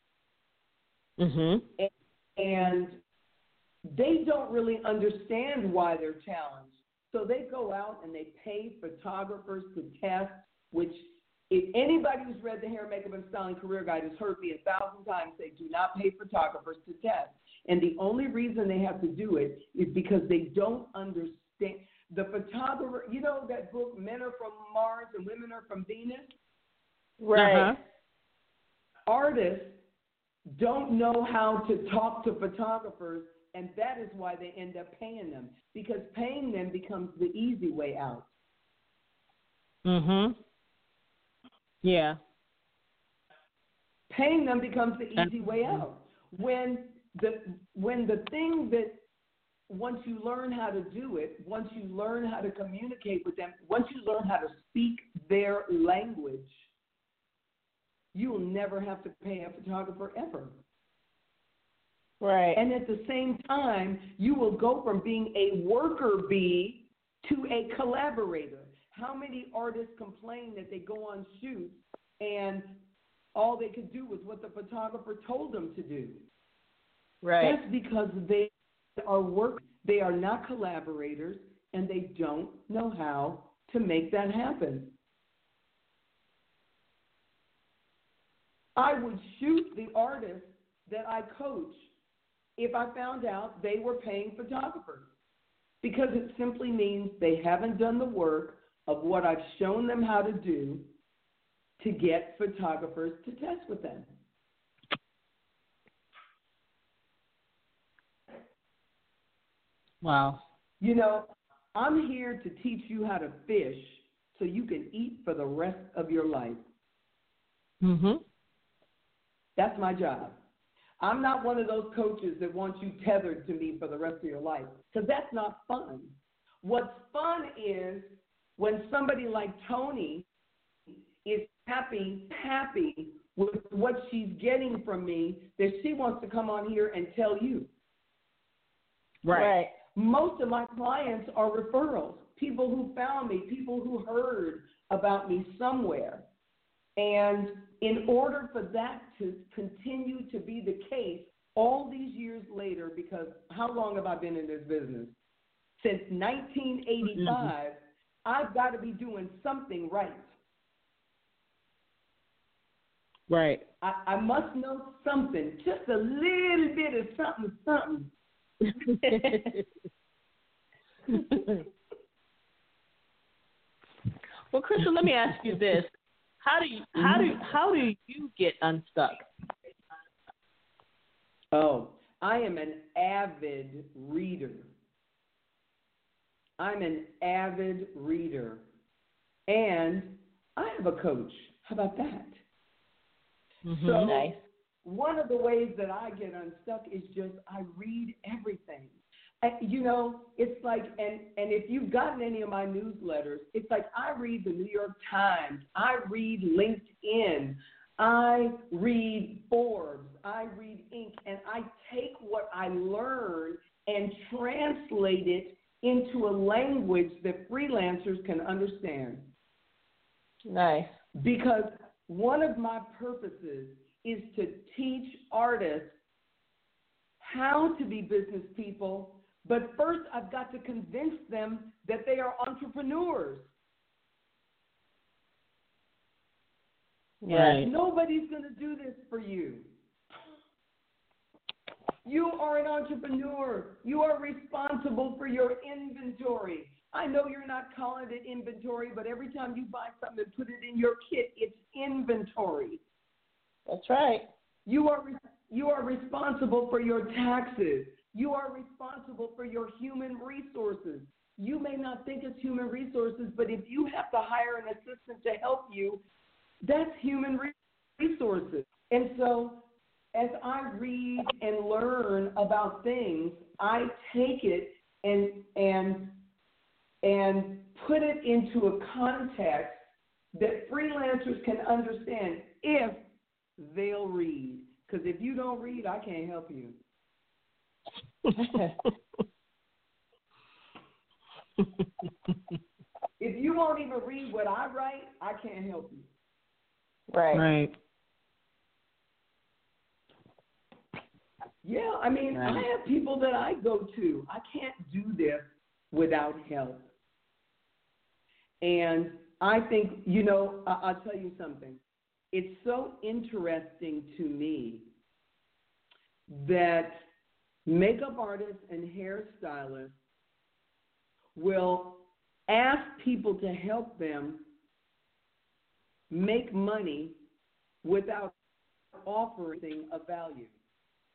And they don't really understand why they're challenged. So they go out and they pay photographers to test, which if anybody who's read the Hair, Makeup, and Styling Career Guide has heard me 1,000 times say, do not pay photographers to test. And the only reason they have to do it is because they don't understand. The photographer, you know that book, Men Are From Mars and Women Are From Venus? Right. Artists don't know how to talk to photographers, and that is why they end up paying them, because paying them becomes the easy way out. Mhm. Yeah. Paying them becomes the easy way out. When the thing that, once you learn how to do it, once you learn how to communicate with them, once you learn how to speak their language, you will never have to pay a photographer ever. Right. And at the same time, you will go from being a worker bee to a collaborator. How many artists complain that they go on shoots and all they could do was what the photographer told them to do? Right. That's because they are workers. They are not collaborators, and they don't know how to make that happen. I would shoot the artists that I coach if I found out they were paying photographers, because it simply means they haven't done the work of what I've shown them how to do to get photographers to test with them. Wow. You know, I'm here to teach you how to fish so you can eat for the rest of your life. Mhm. That's my job. I'm not one of those coaches that wants you tethered to me for the rest of your life, because that's not fun. What's fun is when somebody like Toni is happy with what she's getting from me, that she wants to come on here and tell you. Right. Most of my clients are referrals, people who found me, people who heard about me somewhere. And in order for that to continue to be the case all these years later, because how long have I been in this business? Since 1985, I've got to be doing something right. Right. I must know something, just a little bit of something. Well, Crystal, let me ask you this: How do you get unstuck? Oh, I am an avid reader. And I have a coach. How about that? Mm-hmm. So nice. One of the ways that I get unstuck is just I read everything. You know, it's like, and if you've gotten any of my newsletters, it's like I read the New York Times, I read LinkedIn, I read Forbes, I read Inc., and I take what I learn and translate it into a language that freelancers can understand. Nice. Because one of my purposes is to teach artists how to be business people, but first I've got to convince them that they are entrepreneurs. Right. Nobody's going to do this for you. You are an entrepreneur. You are responsible for your inventory. I know you're not calling it inventory, but every time you buy something and put it in your kit, it's inventory. That's right. You are responsible for your taxes. You are responsible for your human resources. You may not think it's human resources, but if you have to hire an assistant to help you, that's human resources. And so as I read and learn about things, I take it and put it into a context that freelancers can understand if they'll read. Because if you don't read, I can't help you. If you won't even read what I write, I can't help you. Right. Yeah, I mean, right. I have people that I go to. I can't do this without help. And I think, you know, I'll tell you something. It's so interesting to me that makeup artists and hairstylists will ask people to help them make money without offering a value.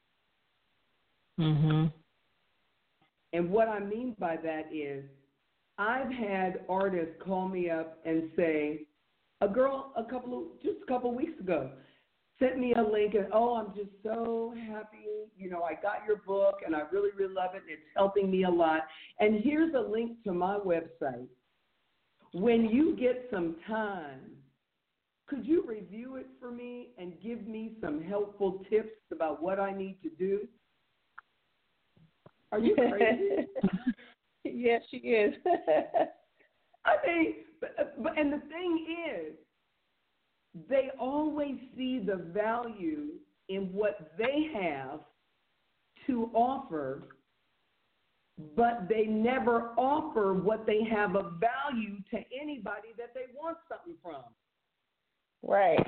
Mm-hmm. And what I mean by that is I've had artists call me up and say, a girl just a couple of weeks ago sent me a link and, I'm just so happy. I got your book and I really, really love it. And it's helping me a lot. And here's a link to my website. When you get some time, could you review it for me and give me some helpful tips about what I need to do? Are you crazy? Yes, she is. I mean, and the thing is, they always see the value in what they have to offer, but they never offer what they have of value to anybody that they want something from. Right.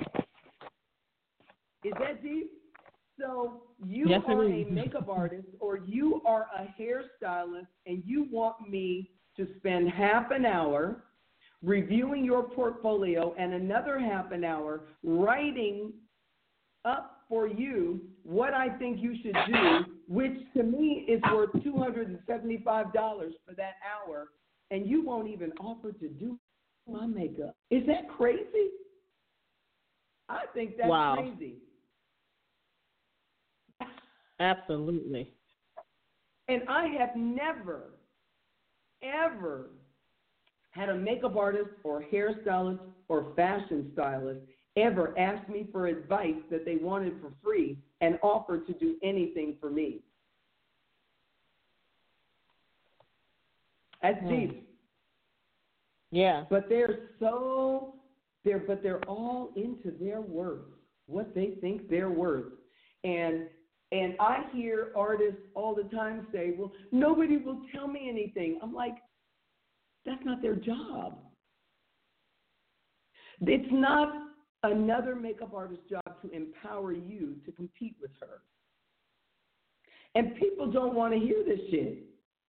Is that deep? So you are a makeup artist or you are a hairstylist and you want me to spend half an hour reviewing your portfolio and another half an hour writing up for you what I think you should do, which to me is worth $275 for that hour, and you won't even offer to do my makeup. Is that crazy? I think that's crazy. Absolutely. And I have never, ever had a makeup artist or hairstylist or fashion stylist ever ask me for advice that they wanted for free and offer to do anything for me. That's deep. Yeah. But they're all into their worth, what they think they're worth. And I hear artists all the time say, well, nobody will tell me anything. I'm like, that's not their job. It's not another makeup artist's job to empower you to compete with her. And people don't want to hear this shit.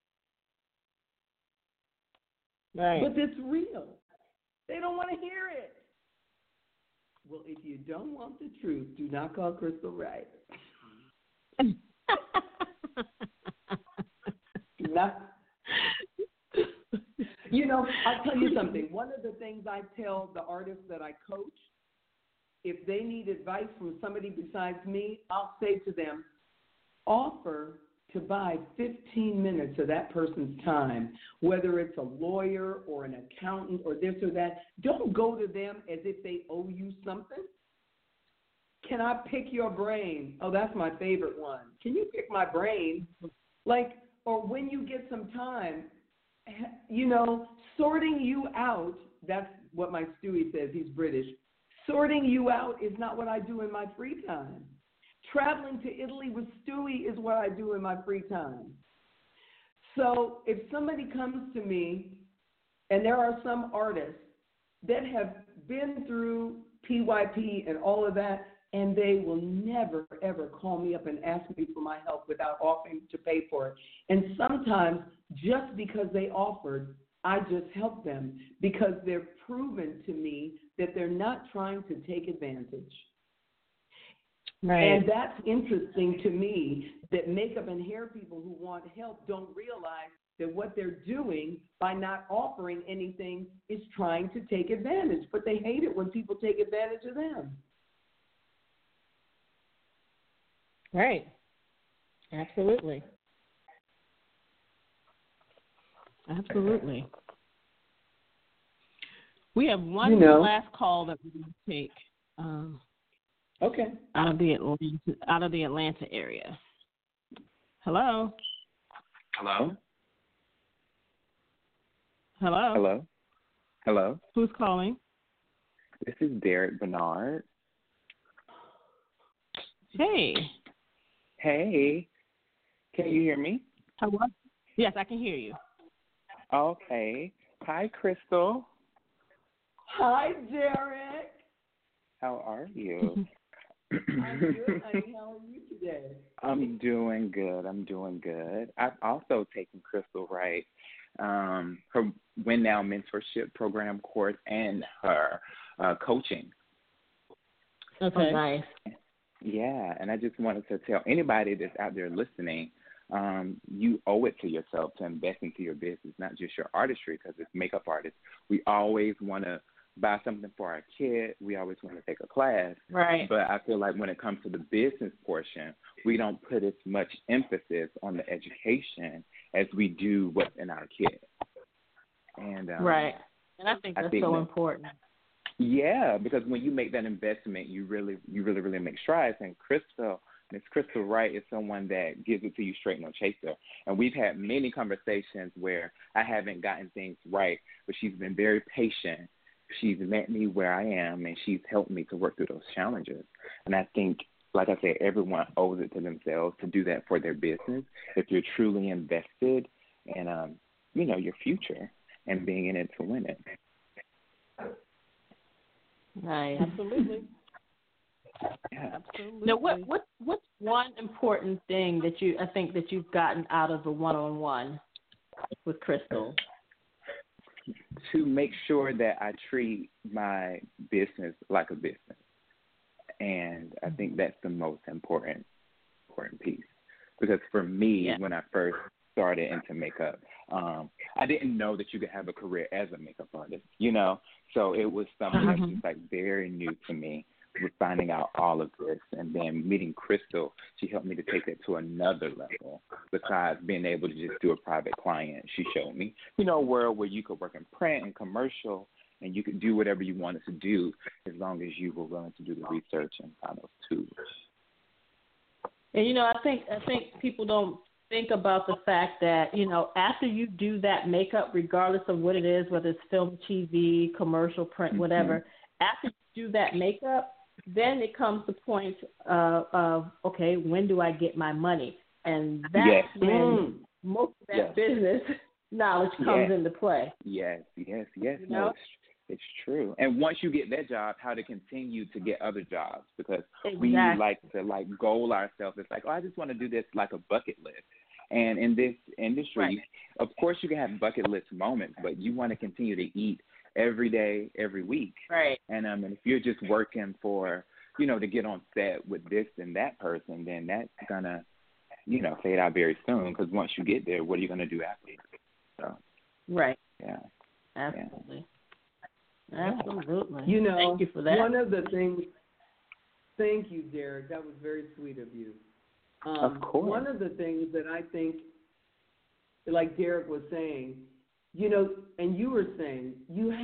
Right. But it's real. They don't want to hear it. Well, if you don't want the truth, do not call Crystal Wright. Do not. I'll tell you something. One of the things I tell the artists that I coach, if they need advice from somebody besides me, I'll say to them, offer to buy 15 minutes of that person's time, whether it's a lawyer or an accountant or this or that. Don't go to them as if they owe you something. Can I pick your brain? Oh, that's my favorite one. Can you pick my brain? Or when you get some time, sorting you out, that's what my Stewie says, he's British. Sorting you out is not what I do in my free time. Traveling to Italy with Stewie is what I do in my free time. So if somebody comes to me, and there are some artists that have been through PYP and all of that, and they will never, ever call me up and ask me for my help without offering to pay for it. And sometimes, just because they offered, I just help them because they're proven to me that they're not trying to take advantage. Right. And that's interesting to me, that makeup and hair people who want help don't realize that what they're doing by not offering anything is trying to take advantage. But they hate it when people take advantage of them. Right. Absolutely. Absolutely. We have one last call that we're going to take. Okay. Out of the Atlanta area. Hello. Hello. Hello. Hello. Hello. Who's calling? This is Derek Bernard. Hey. Hey. Can you hear me? Hello. Yes, I can hear you. Okay. Hi, Crystal. Hi, Derek. How are you? I'm good, honey. How are you today? I'm doing good. I've also taken Crystal Wright, her Win Now Mentorship Program course and her coaching. Okay. Oh, nice. Yeah, and I just wanted to tell anybody that's out there listening, you owe it to yourself to invest into your business, not just your artistry, because as makeup artists, we always want to buy something for our kid. We always want to take a class. Right. But I feel like when it comes to the business portion, we don't put as much emphasis on the education as we do what's in our kid. And right. And I think that's so important. Yeah, because when you make that investment, you really make strides. And Miss Crystal Wright is someone that gives it to you straight, no chaser. And we've had many conversations where I haven't gotten things right, but she's been very patient. She's met me where I am, and she's helped me to work through those challenges. And I think, like I said, everyone owes it to themselves to do that for their business if you're truly invested in, your future and being in it to win it. Nice. Absolutely. Yeah. Absolutely. Now, what's one important thing that you've gotten out of the one-on-one with Crystal? To make sure that I treat my business like a business. And I think that's the most important piece. Because for me, when I first started into makeup, I didn't know that you could have a career as a makeup artist, So it was something that was like very new to me with finding out all of this. And then meeting Crystal, she helped me to take it to another level. Besides being able to just do a private client, she showed me, a world where you could work in print and commercial, and you could do whatever you wanted to do as long as you were willing to do the research and find those tools. And I think people don't think about the fact that after you do that makeup, regardless of what it is, whether it's film, TV, commercial, print, whatever, after you do that makeup, then it comes the point of okay, when do I get my money? And that's when most of that business knowledge comes into play. Yes. No, it's true. And once you get that job, how to continue to get other jobs, because we like to goal ourselves. It's like, I just want to do this like a bucket list. And in this industry, of course, you can have bucket list moments, but you want to continue to eat every day, every week. Right. And if you're just working for, to get on set with this and that person, then that's going to, fade out very soon, because once you get there, what are you going to do after? So, right. Yeah. Absolutely. Yeah. Absolutely. Thank you for that. One of the things, thank you, Derek. That was very sweet of you. Of course. One of the things that I think, like Derek was saying, and you were saying,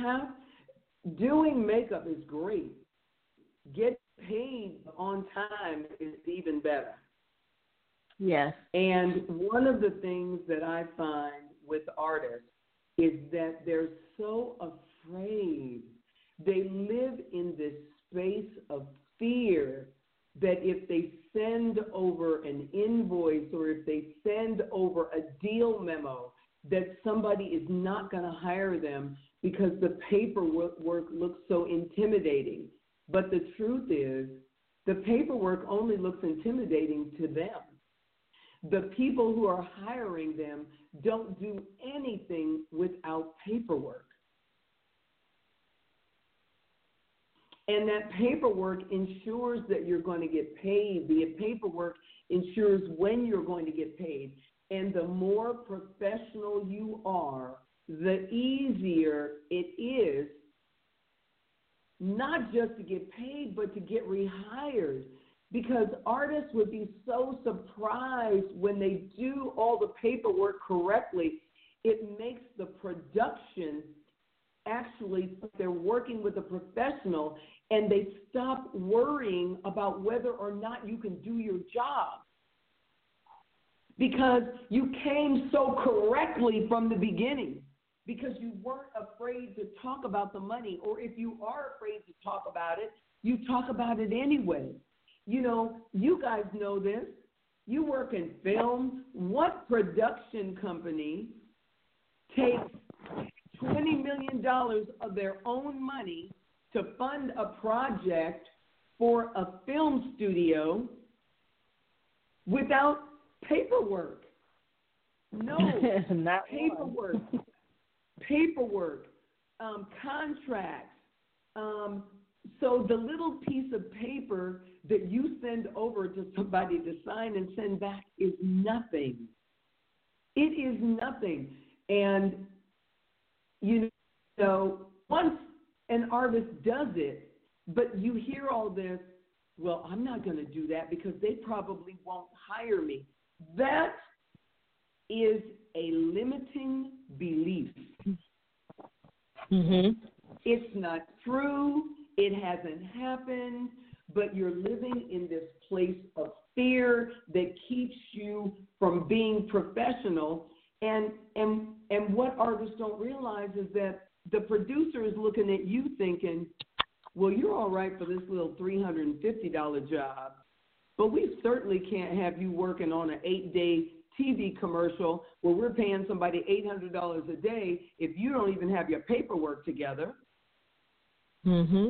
doing makeup is great. Getting paid on time is even better. Yes. And one of the things that I find with artists is that they're so afraid. They live in this space of fear that if they send over an invoice or if they send over a deal memo, that somebody is not going to hire them because the paperwork looks so intimidating. But the truth is, the paperwork only looks intimidating to them. The people who are hiring them don't do anything without paperwork. And that paperwork ensures that you're going to get paid. The paperwork ensures when you're going to get paid. And the more professional you are, the easier it is not just to get paid, but to get rehired. Because artists would be so surprised when they do all the paperwork correctly. It makes the production actually, they're working with a professional, and they stop worrying about whether or not you can do your job. Because you came so correctly from the beginning, because you weren't afraid to talk about the money, or if you are afraid to talk about it, you talk about it anyway. You guys know this. You work in film. What production company takes $20 million of their own money to fund a project for a film studio without paperwork? No, not paperwork. Paperwork, contracts. So the little piece of paper that you send over to somebody to sign and send back is nothing. It is nothing. And, you know, once an artist does it, but you hear all this, well, I'm not going to do that because they probably won't hire me. That is a limiting belief. Mm-hmm. It's not true. It hasn't happened, but you're living in this place of fear that keeps you from being professional. And what artists don't realize is that the producer is looking at you thinking, well, you're all right for this little $350 job, but we certainly can't have you working on an 8-day TV commercial where we're paying somebody $800 a day if you don't even have your paperwork together. Mm-hmm.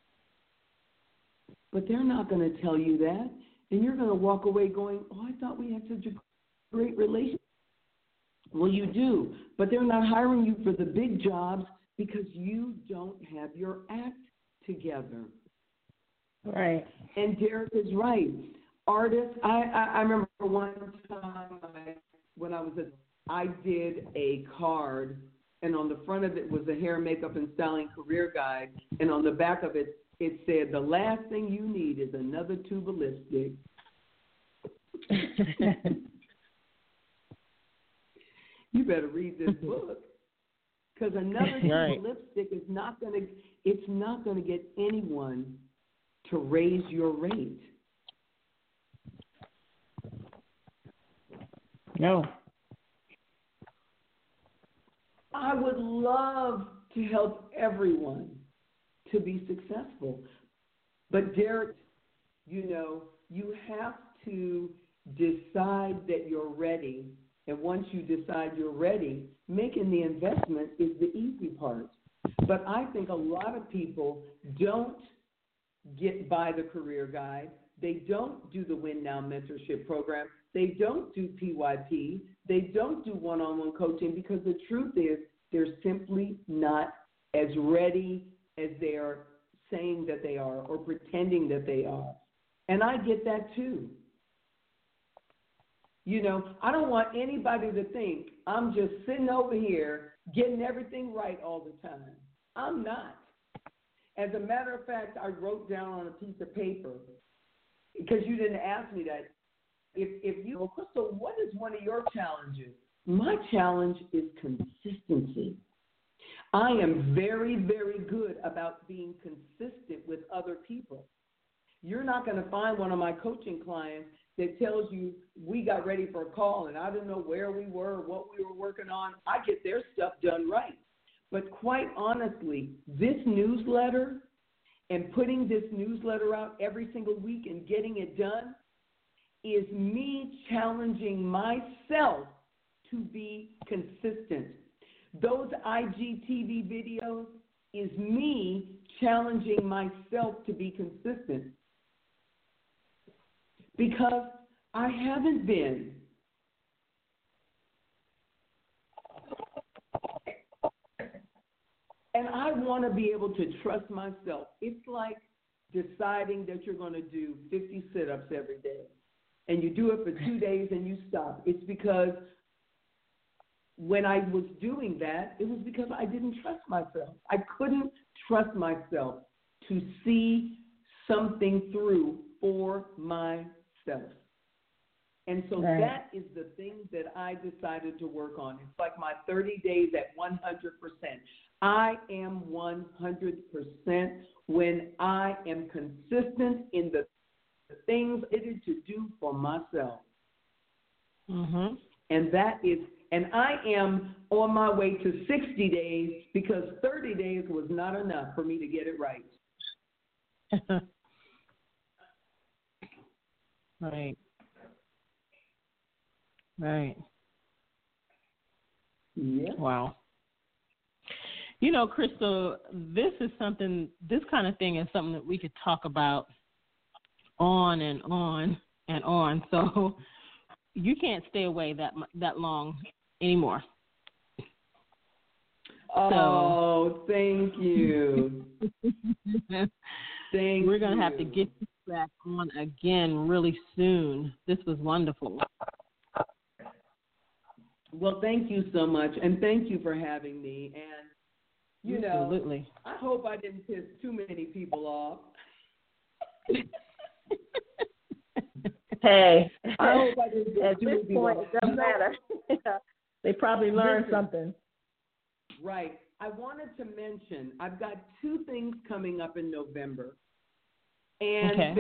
But they're not going to tell you that, and you're going to walk away going, oh, I thought we had such a great relationship. Well, you do, but they're not hiring you for the big jobs because you don't have your act together. Right. And Derek is right. Artists, I remember one time when I did a card, and on the front of it was a hair, makeup, and styling career guide, and on the back of it, it said, the last thing you need is another tube of lipstick. You better read this book, because another tube of lipstick is not going to get anyone to raise your rate. No. I would love to help everyone to be successful. But Derek, you know, you have to decide that you're ready. And once you decide you're ready, making the investment is the easy part. But I think a lot of people don't get by the career guide. They don't do the Win Now mentorship program. They don't do PYP. They don't do one-on-one coaching because the truth is they're simply not as ready as they are saying that they are or pretending that they are. And I get that too. You know, I don't want anybody to think I'm just sitting over here getting everything right all the time. I'm not. As a matter of fact, I wrote down on a piece of paper, because you didn't ask me that, well, Crystal, what is one of your challenges? My challenge is consistency. I am very, very good about being consistent with other people. You're not going to find one of my coaching clients that tells you we got ready for a call and I didn't know where we were, what we were working on. I get their stuff done right. But quite honestly, this newsletter and putting this newsletter out every single week and getting it done is me challenging myself to be consistent. Those IGTV videos is me challenging myself to be consistent because I haven't been. And I want to be able to trust myself. It's like deciding that you're going to do 50 sit-ups every day. And you do it for 2 days and you stop. It's because when I was doing that, it was because I didn't trust myself. I couldn't trust myself to see something through for myself. And so that is the thing that I decided to work on. It's like my 30 days at 100%. I am 100% when I am consistent in the things it is to do for myself. Mm-hmm. And I am on my way to 60 days because 30 days was not enough for me to get it right. Right. Right. Yeah. Wow. You know, Crystal, this kind of thing is something that we could talk about on and on and on. So you can't stay away that long anymore. Oh, thank you. We're going to have to get you back on again really soon. This was wonderful. Well, thank you so much, and thank you for having me. And Absolutely. I hope I didn't piss too many people off. Hey, I hope I didn't piss at too this many people point, off. it doesn't matter. They probably learned something. Right. I wanted to mention I've got two things coming up in November. And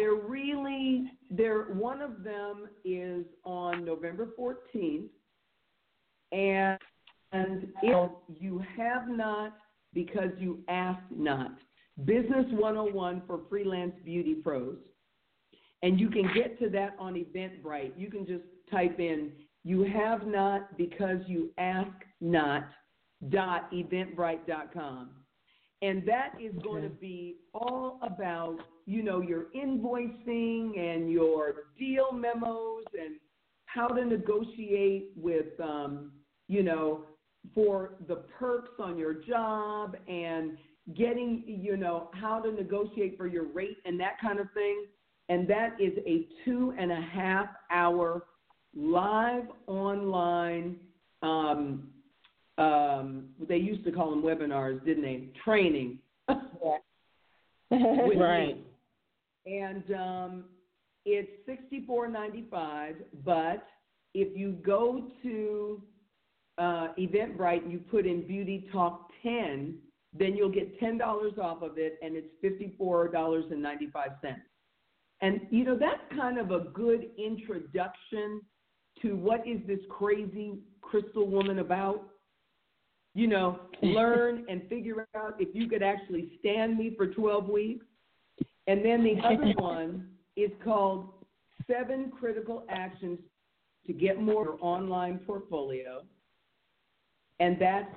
one of them is on November 14th. And if you have not, because you asked not, Business 101 for Freelance Beauty Pros. And you can get to that on Eventbrite. You can just type in, you have not because you ask not, .eventbrite.com. And that is going to be all about, your invoicing and your deal memos and how to negotiate with, for the perks on your job and getting, how to negotiate for your rate and that kind of thing. And that is a 2.5-hour live online, they used to call them webinars, didn't they? Training. Right. Me. And it's $64.95, but if you go to Eventbrite and you put in Beauty Talk 10, then you'll get $10 off of it, and it's $54.95. And, that's kind of a good introduction to what is this crazy crystal woman about. Learn and figure out if you could actually stand me for 12 weeks. And then the other one is called 7 Critical Actions to Get More Online Portfolio. And that's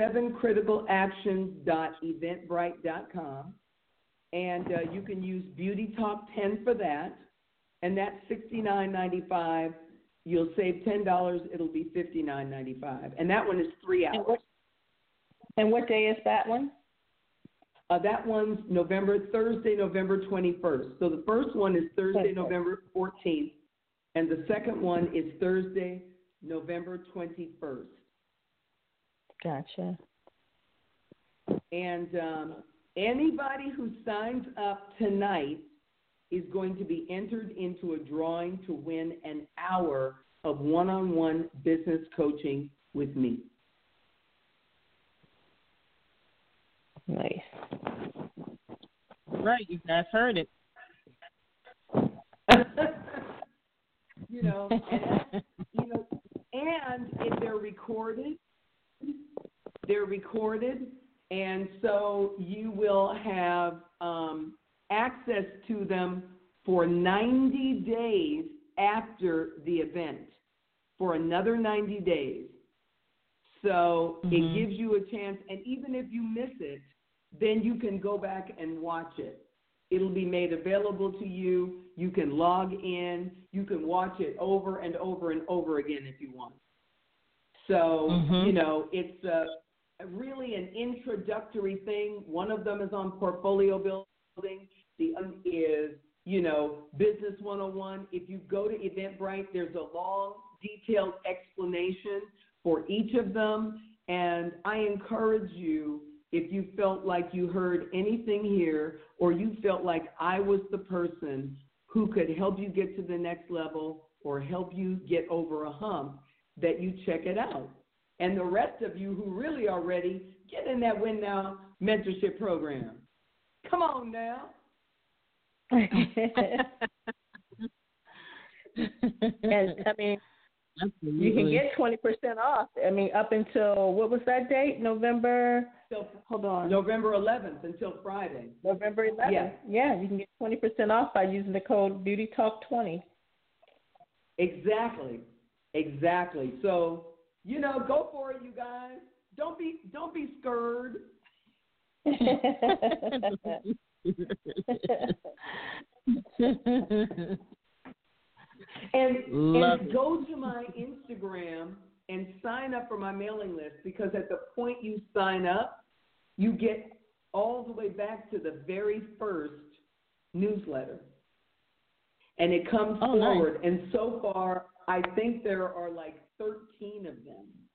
7criticalactions.eventbrite.com. And you can use Beauty Talk 10 for that. And that's $69.95. You'll save $10. It'll be $59.95. And that one is 3 hours. And what day is that one? That one's Thursday, November 21st. So the first one is Thursday, November 14th, and the second one is Thursday, November 21st. Gotcha. And anybody who signs up tonight is going to be entered into a drawing to win an hour of one-on-one business coaching with me. Nice. Right, you guys heard it. And if they're recorded, and so you will have access to them for 90 days after the event, for another 90 days. So it gives you a chance, and even if you miss it, then you can go back and watch it. It'll be made available to you. You can log in. You can watch it over and over and over again if you want. So, it's really an introductory thing. One of them is on portfolio building. The other is, Business 101. If you go to Eventbrite, there's a long, detailed explanation for each of them. And I encourage you, if you felt like you heard anything here or you felt like I was the person who could help you get to the next level or help you get over a hump, that you check it out. And the rest of you who really are ready, get in that Win Now mentorship program. Come on now. And I mean, absolutely. You can get 20% off. I mean, up until, what was that date? November 11th until Friday. November 11th. Yeah, you can get 20% off by using the code Beauty Talk 20. Exactly. So, go for it, you guys. Don't be scared. And go to my Instagram and sign up for my mailing list, because at the point you sign up, you get all the way back to the very first newsletter. And it comes forward. Nice. And so far, I think there are like 13 of them.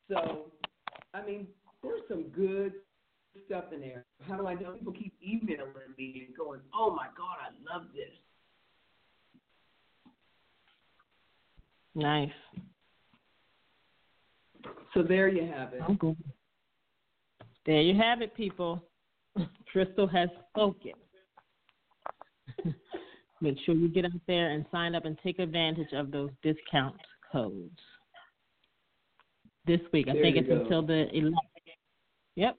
So, I mean, there's some good stuff in there. How do I know? People keep emailing me and going, oh, my God, I love this. Nice. So there you have it. Okay. There you have it, people. Crystal has spoken. Make sure you get out there and sign up and take advantage of those discount codes. This week, I think it's until the 11th. Yep.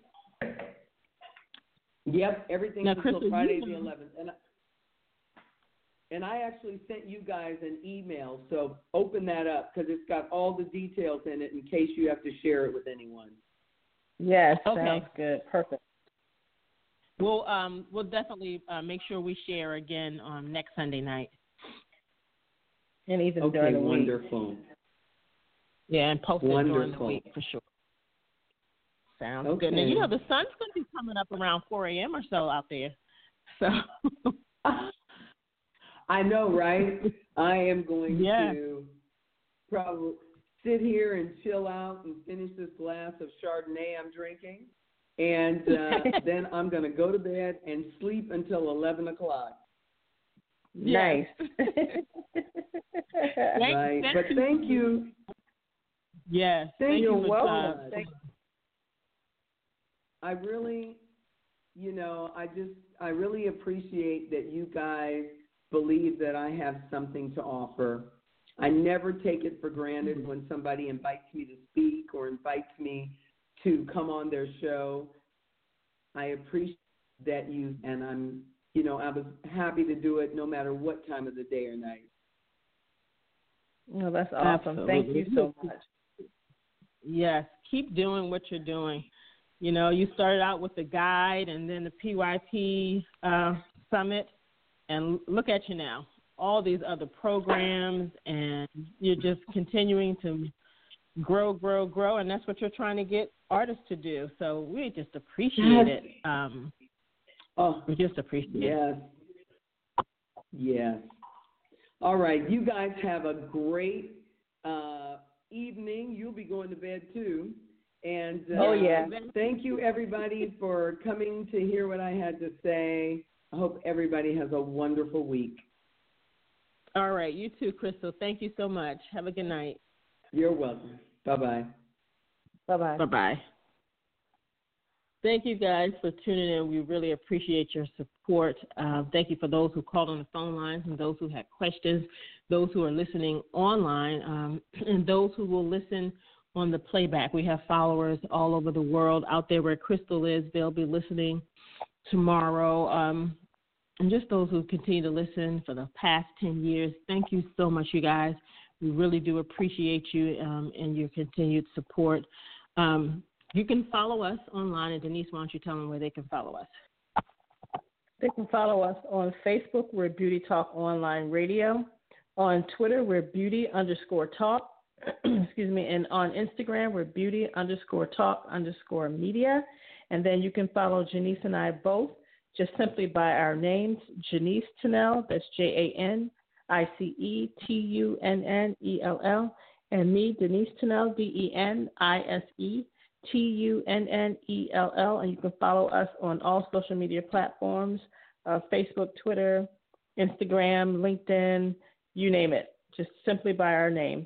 Yep, everything's now, until Crystal, Friday the 11th. And I actually sent you guys an email, so open that up because it's got all the details in it in case you have to share it with anyone. Yes, okay. Sounds good. Perfect. We'll definitely make sure we share again on next Sunday night. And even during the week. Wonderful. Yeah, and post it during the week for sure. Sounds good. Now, the sun's going to be coming up around 4 a.m. or so out there. So I know, right? I am going to probably sit here and chill out and finish this glass of Chardonnay I'm drinking. And then I'm going to go to bed and sleep until 11 o'clock. Nice. Right. But thank you. Yes. Thank You're you. welcome. I really, I really appreciate that you guys believe that I have something to offer. I never take it for granted when somebody invites me to speak or invites me to come on their show. I appreciate that and I'm, I was happy to do it no matter what time of the day or night. Well, that's awesome. Absolutely. Thank you so much. Yes, keep doing what you're doing. You started out with the guide and then the PYP summit, and look at you now. All these other programs, and you're just continuing to grow, and that's what you're trying to get artists to do. So we just appreciate it. We just appreciate it. Yes. All right, you guys have a great evening. You'll be going to bed too. And thank you, everybody, for coming to hear what I had to say. I hope everybody has a wonderful week. All right, you too, Crystal. Thank you so much. Have a good night. You're welcome. Bye-bye. Bye-bye. Bye-bye. Thank you guys for tuning in. We really appreciate your support. Thank you for those who called on the phone lines and those who had questions, those who are listening online, and those who will listen on the playback. We have followers all over the world out there where Crystal is. They'll be listening tomorrow. And just those who continue to listen for the past 10 years. Thank you so much, you guys. We really do appreciate you and your continued support. You can follow us online. And Denise, why don't you tell them where they can follow us? They can follow us on Facebook. We're Beauty Talk Online Radio. On Twitter, we're Beauty_Talk. Excuse me. And on Instagram, we're Beauty_Talk_media. And then you can follow Janice and I both just simply by our names, Janice Tunnell, that's JANICETUNNELL, and me, Denise Tunnell, DENISETUNNELL, and you can follow us on all social media platforms, Facebook, Twitter, Instagram, LinkedIn, you name it, just simply by our names.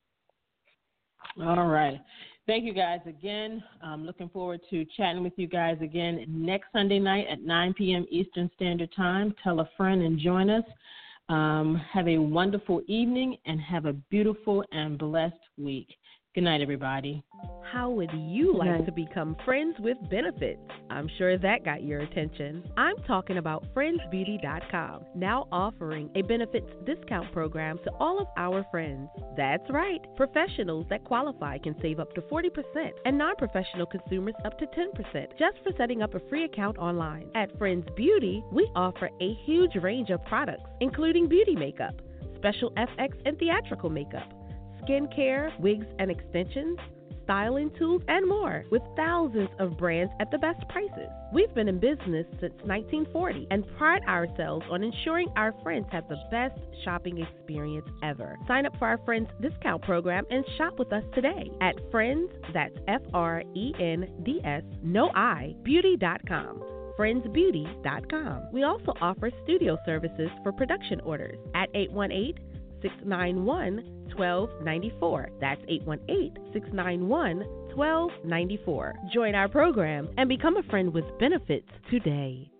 All right. Thank you guys again. I'm looking forward to chatting with you guys again next Sunday night at 9 p.m. Eastern Standard Time. Tell a friend and join us. Have a wonderful evening and have a beautiful and blessed week. Good night, everybody. How would you like to become friends with benefits? I'm sure that got your attention. I'm talking about friendsbeauty.com, now offering a benefits discount program to all of our friends. That's right. Professionals that qualify can save up to 40% and non-professional consumers up to 10% just for setting up a free account online. At Friends Beauty, we offer a huge range of products, including beauty makeup, special FX and theatrical makeup, skincare, wigs and extensions, styling tools, and more, with thousands of brands at the best prices. We've been in business since 1940 and pride ourselves on ensuring our friends have the best shopping experience ever. Sign up for our Friends Discount Program and shop with us today at Friends, that's FRENDS, no I, beauty.com. friendsbeauty.com. We also offer studio services for production orders at 818-691-1294. That's 818-691-1294. Join our program and become a friend with benefits today.